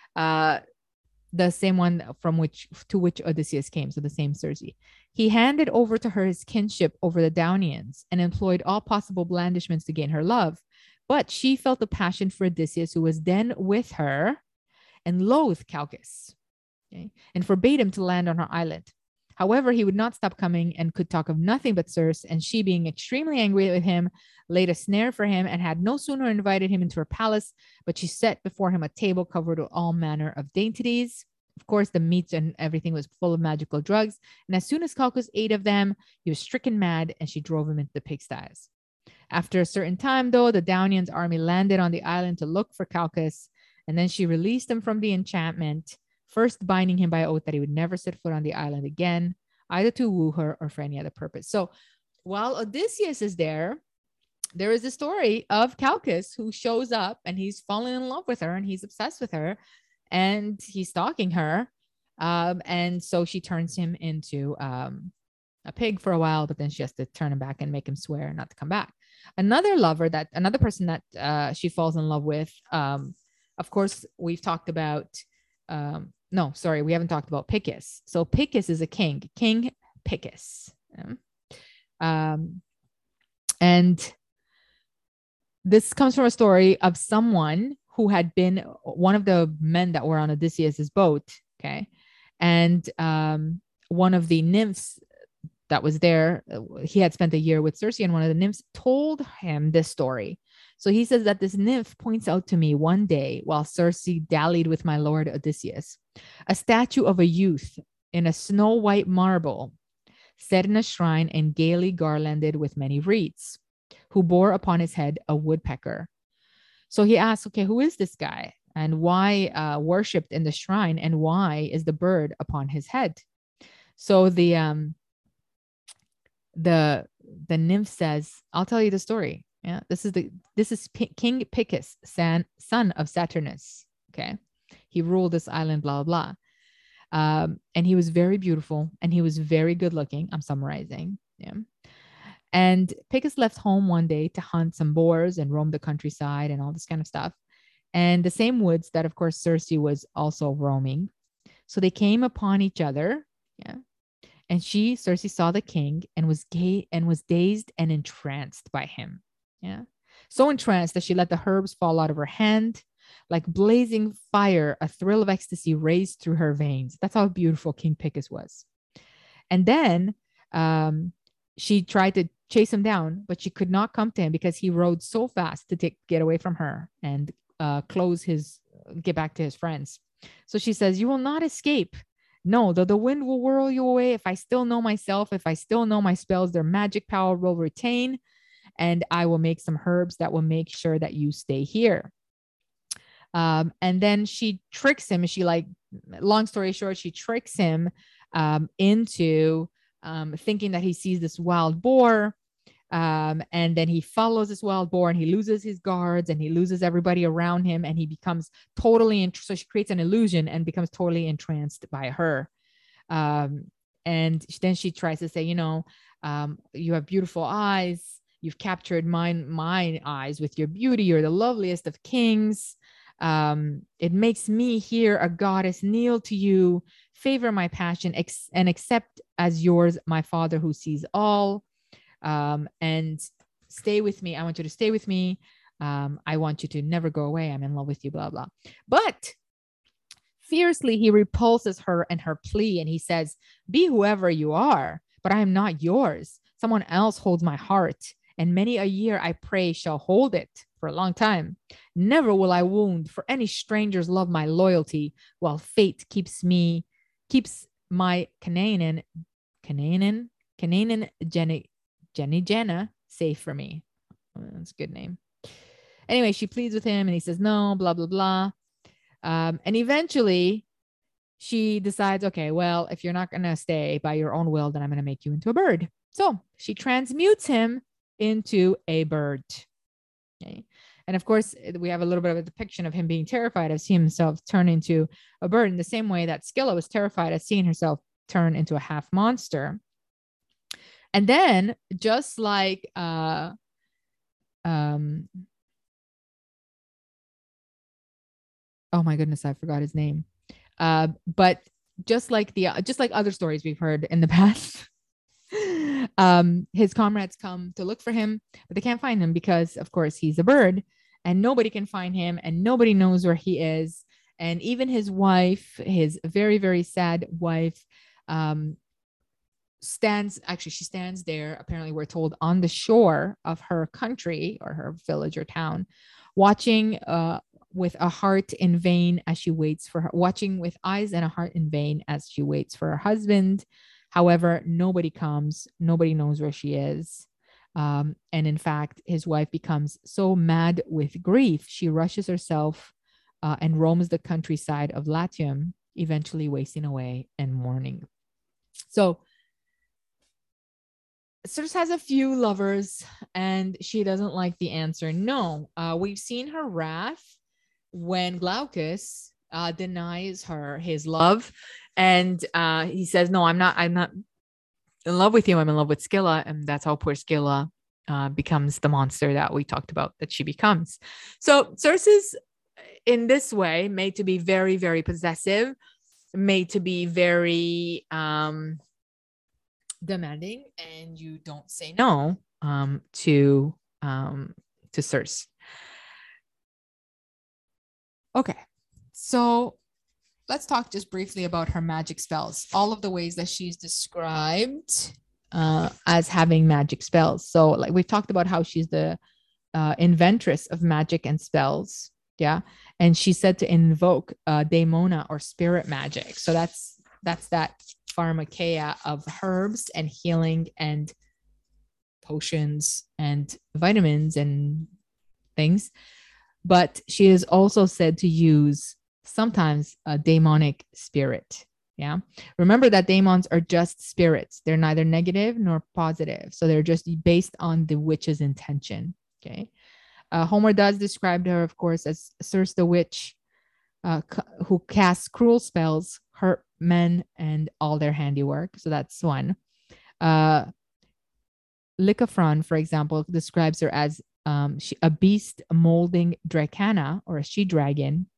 The same one to which Odysseus came, so the same Circe. He handed over to her his kinship over the Daunians and employed all possible blandishments to gain her love. But she felt a passion for Odysseus, who was then with her, and loathed Calchas, and forbade him to land on her island. However, he would not stop coming and could talk of nothing but Circe, and she, being extremely angry with him, laid a snare for him and had no sooner invited him into her palace, but she set before him a table covered with all manner of dainties. Of course, the meats and everything was full of magical drugs. And as soon as Calchas ate of them, he was stricken mad, and she drove him into the pigsties. After a certain time, though, the Daunians' army landed on the island to look for Calchas, and then she released him from the enchantment, first binding him by oath that he would never set foot on the island again, either to woo her or for any other purpose. So while Odysseus is there is a story of Calchas who shows up, and he's fallen in love with her, and he's obsessed with her, and he's stalking her. And so she turns him into a pig for a while, but then she has to turn him back and make him swear not to come back. Another person that she falls in love with, of course, we've talked about, we haven't talked about Picus. So Picus is a king, King Picus. And this comes from a story of someone who had been one of the men that were on Odysseus's boat. Okay. And one of the nymphs that was there, he had spent a year with Circe, and one of the nymphs told him this story. So he says that this nymph points out to me one day while Circe dallied with my lord Odysseus, a statue of a youth in a snow white marble, set in a shrine and gaily garlanded with many wreaths, who bore upon his head a woodpecker. So he asks, okay, who is this guy, and why worshipped in the shrine, and why is the bird upon his head? So the nymph says, I'll tell you the story. Yeah, this is King Picus, son of Saturnus. Okay, he ruled this island, blah blah. And he was very beautiful, and he was very good looking. I'm summarizing. Yeah, And Picus left home one day to hunt some boars and roam the countryside and all this kind of stuff. And the same woods that, of course, Circe was also roaming. So they came upon each other. Yeah. And Circe, saw the king and was gay and was dazed and entranced by him. Yeah. So entranced that she let the herbs fall out of her hand. Like blazing fire, a thrill of ecstasy raced through her veins. That's how beautiful King Picus was. And then she tried to chase him down, but she could not come to him because he rode so fast to get away from her and get back to his friends. So she says, "You will not escape. No, though the wind will whirl you away, if I still know myself, if I still know my spells, their magic power will retain, and I will make some herbs that will make sure that you stay here." And then she tricks him. Long story short, she tricks him into thinking that he sees this wild boar. And then he follows this wild boar and he loses his guards and he loses everybody around him and he becomes totally so she creates an illusion and becomes totally entranced by her. And then she tries to say, you have beautiful eyes. You've captured my eyes with your beauty. You're the loveliest of kings. It makes me here, a goddess, kneel to you, favor my passion, and accept as yours my father who sees all. And stay with me. I want you to stay with me. I want you to never go away. I'm in love with you, blah, blah. But fiercely, he repulses her and her plea. And he says, "Be whoever you are, but I am not yours. Someone else holds my heart. And many a year I pray shall hold it for a long time. Never will I wound, for any stranger's love my loyalty, while fate keeps my Canaan Jenna safe for me." That's a good name. Anyway, she pleads with him and he says no, blah, blah, blah. And eventually she decides, okay, well, if you're not going to stay by your own will, then I'm going to make you into a bird. So she transmutes him into a bird. Okay. And of course, we have a little bit of a depiction of him being terrified of seeing himself turn into a bird in the same way that Scylla was terrified of seeing herself turn into a half monster. And then just like oh my goodness, I forgot his name. But just like other stories we've heard in the past, his comrades come to look for him, but they can't find him because, of course, he's a bird and nobody can find him and nobody knows where he is. And even his wife, his very, very sad wife, stands there, apparently we're told, on the shore of her country or her village or town, watching with a heart in vain as she waits for her, watching with eyes and a heart in vain as she waits for her husband. However, nobody comes, nobody knows where she is. And in fact, his wife becomes so mad with grief, she rushes herself and roams the countryside of Latium, eventually wasting away and mourning. So Circe has a few lovers and she doesn't like the answer no. We've seen her wrath when Glaucus denies her his love and he says, "No, I'm not in love with you. I'm in love with Scylla." And that's how poor Scylla becomes the monster that we talked about that she becomes. So Circe is in this way made to be very, very possessive, made to be very demanding, and you don't say no to Circe. Okay, so let's talk just briefly about her magic spells, all of the ways that she's described as having magic spells. So like we've talked about how she's the inventress of magic and spells. Yeah. And she's said to invoke daemona or spirit magic. So that's that pharmakeia of herbs and healing and potions and vitamins and things. But she is also said to use sometimes a demonic spirit. Yeah. Remember that demons are just spirits. They're neither negative nor positive. So they're just based on the witch's intention. Okay. Homer does describe her, of course, as Circe the witch, who casts cruel spells, hurt men and all their handiwork. So that's one. Lycophron, for example, describes her as a beast molding Dracana, or a she dragon,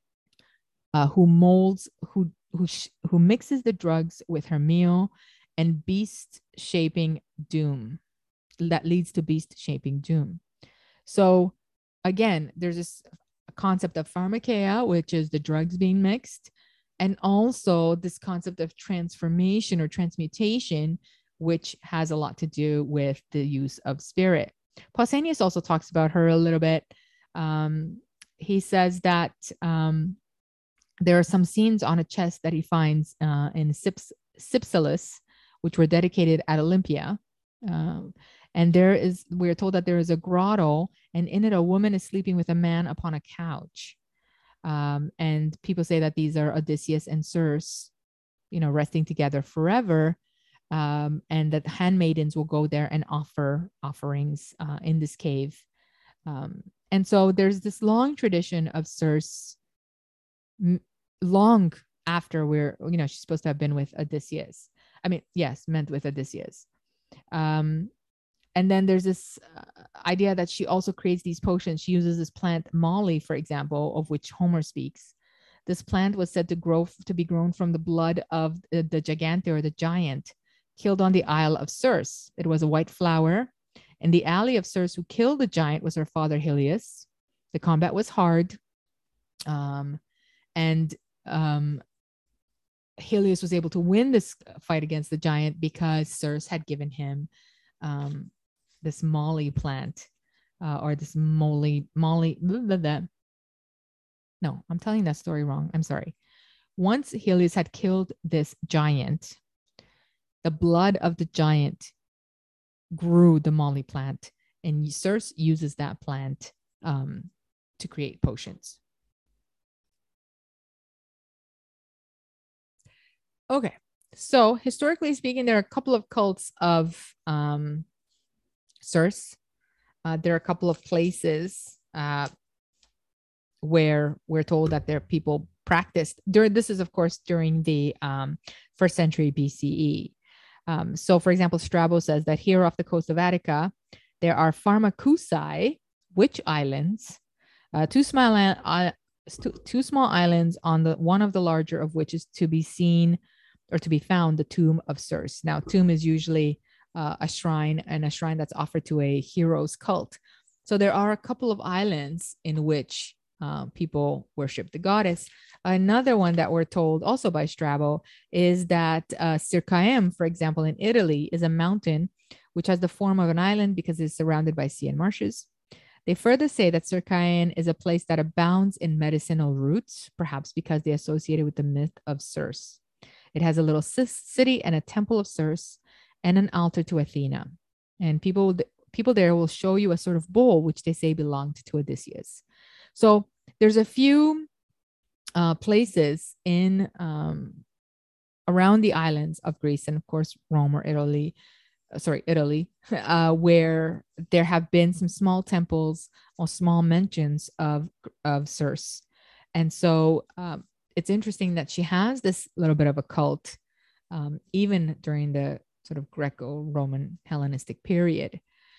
who mixes the drugs with her meal, and beast shaping doom that leads to beast shaping doom. So again, there's this concept of pharmakeia, which is the drugs being mixed, and also this concept of transformation or transmutation, which has a lot to do with the use of spirit. Pausanias also talks about her a little bit. He says that there are some scenes on a chest that he finds in Cypselus, which were dedicated at Olympia. And we're told that there is a grotto, and in it a woman is sleeping with a man upon a couch. And people say that these are Odysseus and Circe, resting together forever. And that handmaidens will go there and offer offerings in this cave. And so there's this long tradition of Circe, long after she's supposed to have been with Odysseus. I mean, yes, meant with Odysseus. And then there's this idea that she also creates these potions. She uses this plant, Moly, for example, of which Homer speaks. This plant was said to be grown from the blood of the Gigante, or the giant, killed on the Isle of Circe. It was a white flower. In the alley of Circe, who killed the giant, was her father Helios. The combat was hard. And Helios was able to win this fight against the giant because Circe had given him this Moly plant, or this Moly. Blah, blah. No, I'm telling that story wrong. I'm sorry. Once Helios had killed this giant, the blood of the giant grew the Moly plant, and Circe uses that plant to create potions. Okay, so historically speaking, there are a couple of cults of Circe. There are a couple of places where we're told that there are people practiced. This is, of course, during the 1st century BCE. So, for example, Strabo says that here off the coast of Attica, there are Pharmacusae, witch islands, two small islands on one of the larger of which is to be seen or to be found the tomb of Circe. Now, tomb is usually a shrine, and a shrine that's offered to a hero's cult. So there are a couple of islands in which people worship the goddess. Another one that we're told also by Strabo is that Circaeum, for example, in Italy, is a mountain which has the form of an island because it's surrounded by sea and marshes. They further say that Circaeum is a place that abounds in medicinal roots, perhaps because they associate it with the myth of Circe. It has a little city and a temple of Circe and an altar to Athena. And people there will show you a sort of bowl which they say belonged to Odysseus. So there's a few places in around the islands of Greece and, of course, Rome or Italy, where there have been some small temples or small mentions of Circe. And so it's interesting that she has this little bit of a cult, even during the sort of Greco-Roman Hellenistic period.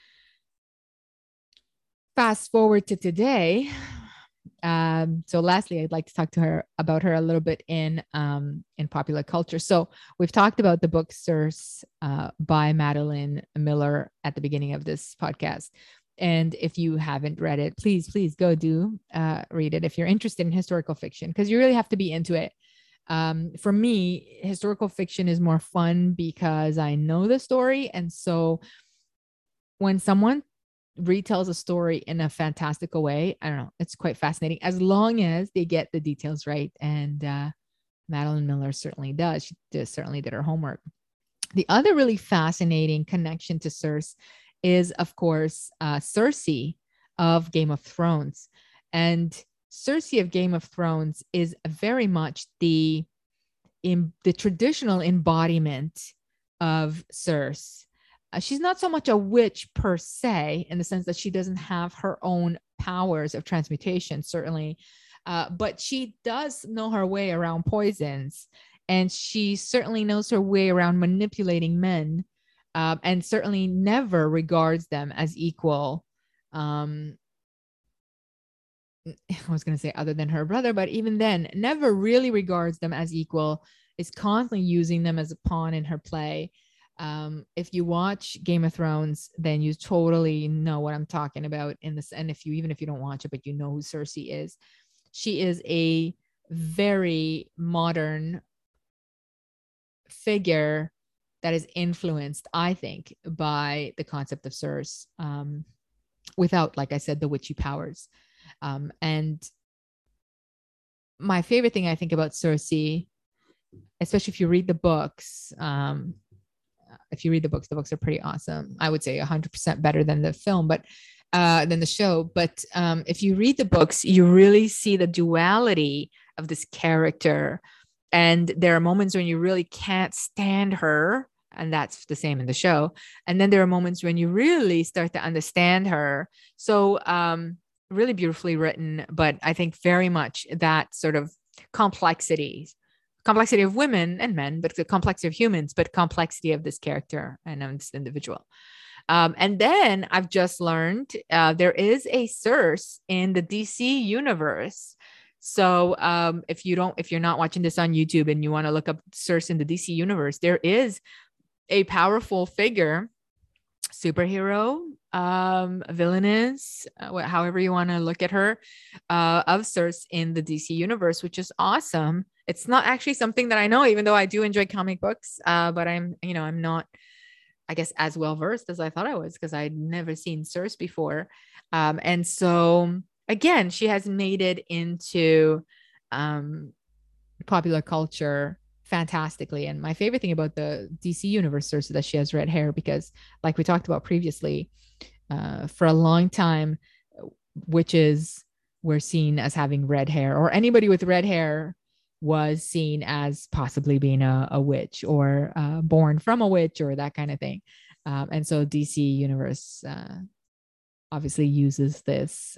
Fast forward to today. So lastly, I'd like to talk to her about her a little bit in popular culture. So we've talked about the book Circe by Madeline Miller at the beginning of this podcast. And if you haven't read it, please go read it if you're interested in historical fiction, because you really have to be into it. For me, historical fiction is more fun because I know the story. And so when someone retells a story in a fantastical way, I don't know, it's quite fascinating as long as they get the details right. And Madeline Miller certainly does. She certainly did her homework. The other really fascinating connection to Circe is, of course, Circe of Game of Thrones. And Circe of Game of Thrones is very much the traditional embodiment of Circe. She's not so much a witch per se, in the sense that she doesn't have her own powers of transmutation, certainly, but she does know her way around poisons, and she certainly knows her way around manipulating men and certainly never regards them as equal. I was going to say other than her brother, but even then, never really regards them as equal, is constantly using them as a pawn in her play. If you watch Game of Thrones, then you totally know what I'm talking about in this. And even if you don't watch it, but you know who Cersei is, she is a very modern figure that is influenced, I think, by the concept of Cersei, without, like I said, the witchy powers. And my favorite thing I think about Cersei, especially if you read the books, the books are pretty awesome. I would say 100% better than the film, but than the show. But if you read the books, you really see the duality of this character. And there are moments when you really can't stand her, and that's the same in the show. And then there are moments when you really start to understand her. So really beautifully written, but I think very much that sort of complexity of women and men, but the complexity of humans, but complexity of this character and of this individual. And then I've just learned there is a Cersei in the DC universe. So if you're not watching this on YouTube and you want to look up Cersei in the DC universe, there is a powerful figure, superhero, villainess, however you want to look at her, of Cersei in the DC universe, which is awesome. It's not actually something that I know, even though I do enjoy comic books, but I'm not, I guess, as well versed as I thought I was, because I'd never seen Cersei before. And so again, she has made it into popular culture fantastically. And my favorite thing about the DC universe is that she has red hair, because like we talked about previously, for a long time, witches were seen as having red hair, or anybody with red hair was seen as possibly being a witch, or born from a witch, or that kind of thing. And so DC universe obviously uses this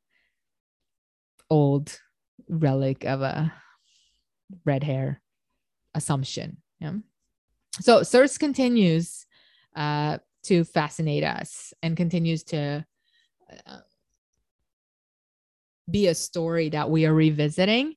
old relic of a red hair assumption. Yeah. So Cersei continues to fascinate us and continues to be a story that we are revisiting.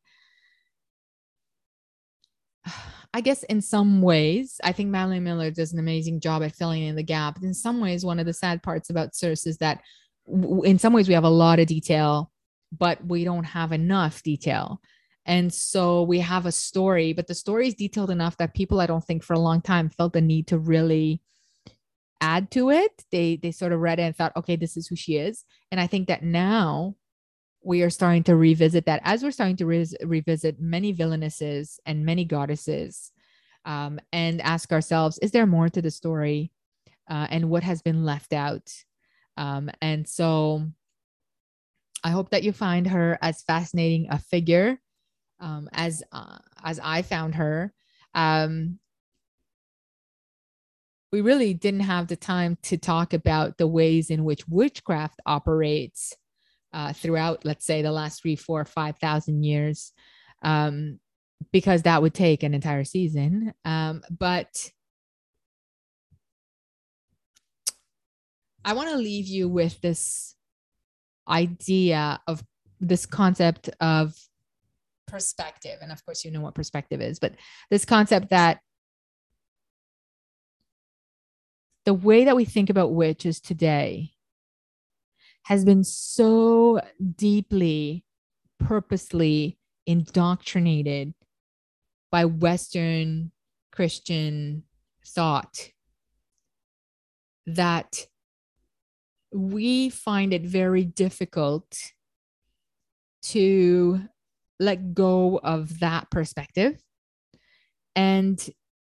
I guess in some ways, I think Madeline Miller does an amazing job at filling in the gap. In some ways, one of the sad parts about Cersei is that in some ways we have a lot of detail, but we don't have enough detail. And so we have a story, but the story is detailed enough that people, I don't think, for a long time felt the need to really add to it. They sort of read it and thought, okay, this is who she is. And I think that now we are starting to revisit that, as we're starting to revisit many villainesses and many goddesses, and ask ourselves, is there more to the story, and what has been left out? And so I hope that you find her as fascinating a figure as I found her. We really didn't have the time to talk about the ways in which witchcraft operates throughout, let's say, the last 3, 4, 5,000 years, because that would take an entire season. But I want to leave you with this idea of this concept of perspective. And of course, you know what perspective is, but this concept that the way that we think about witches today has been so deeply, purposely indoctrinated by Western Christian thought that we find it very difficult to let go of that perspective and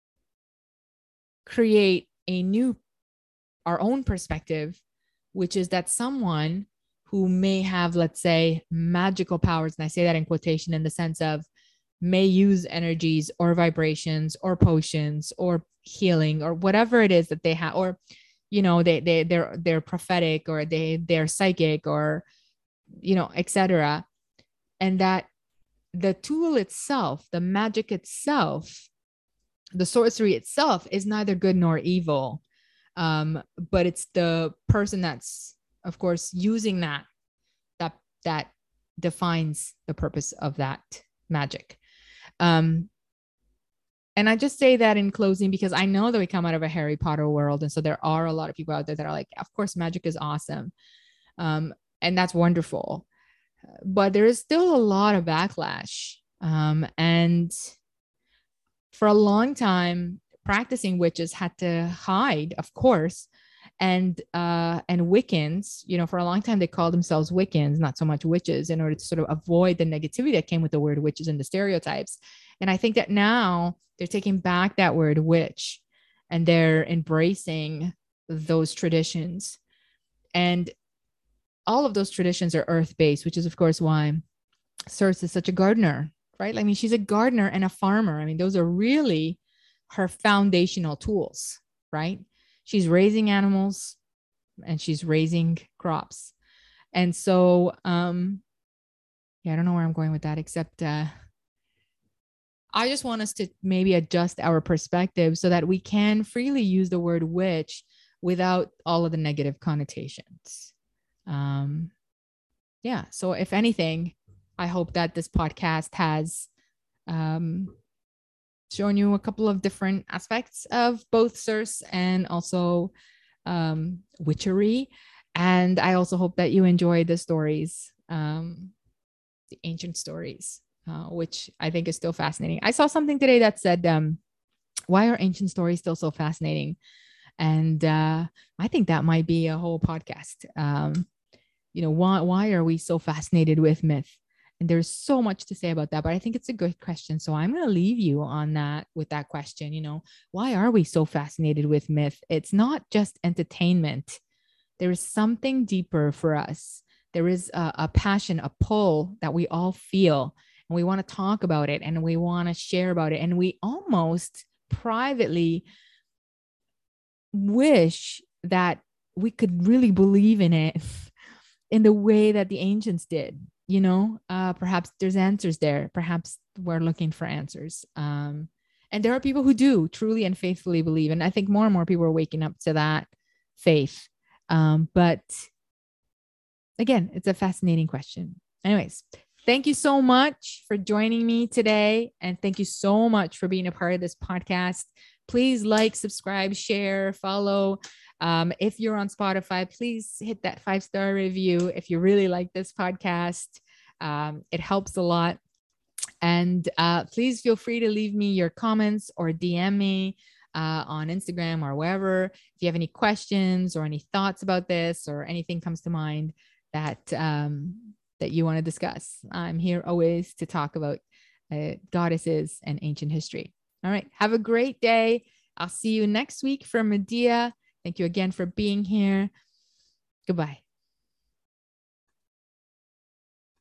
create our own perspective, which is that someone who may have, let's say, magical powers, and I say that in quotation in the sense of may use energies or vibrations or potions or healing or whatever it is that they have, or they're prophetic, or they're psychic, or etc. And that the tool itself, the magic itself, the sorcery itself is neither good nor evil, But it's the person that's, of course, using that defines the purpose of that magic. And I just say that in closing because I know that we come out of a Harry Potter world, and so there are a lot of people out there that are like, of course, magic is awesome, and that's wonderful, but there is still a lot of backlash, and for a long time, practicing witches had to hide, of course, and Wiccans, for a long time they called themselves Wiccans, not so much witches, in order to sort of avoid the negativity that came with the word witches and the stereotypes. And I think that now they're taking back that word witch and they're embracing those traditions. And all of those traditions are earth-based, which is, of course, why Circe is such a gardener, right? I mean, she's a gardener and a farmer. I mean, those are really her foundational tools, right? She's raising animals and she's raising crops. And so, I don't know where I'm going with that, except I just want us to maybe adjust our perspective so that we can freely use the word witch without all of the negative connotations. So if anything, I hope that this podcast has shown you a couple of different aspects of both Circe and also witchery. And I also hope that you enjoyed the stories, the ancient stories, which I think is still fascinating. I saw something today that said, why are ancient stories still so fascinating? And I think that might be a whole podcast. Why are we so fascinated with myth? And there's so much to say about that, but I think it's a good question. So I'm going to leave you on that with that question. Why are we so fascinated with myth? It's not just entertainment. There is something deeper for us. There is a passion, a pull that we all feel, and we want to talk about it and we want to share about it. And we almost privately wish that we could really believe in it in the way that the ancients did. Perhaps there's answers there. Perhaps we're looking for answers. And there are people who do truly and faithfully believe. And I think more and more people are waking up to that faith. But again, it's a fascinating question. Anyways, thank you so much for joining me today. And thank you so much for being a part of this podcast. Please like, subscribe, share, follow. If you're on Spotify, please hit that 5-star review. If you really like this podcast, it helps a lot. And please feel free to leave me your comments or DM me on Instagram or wherever. If you have any questions or any thoughts about this or anything comes to mind that you want to discuss, I'm here always to talk about goddesses and ancient history. All right. Have a great day. I'll see you next week from Medea. Thank you again for being here. Goodbye.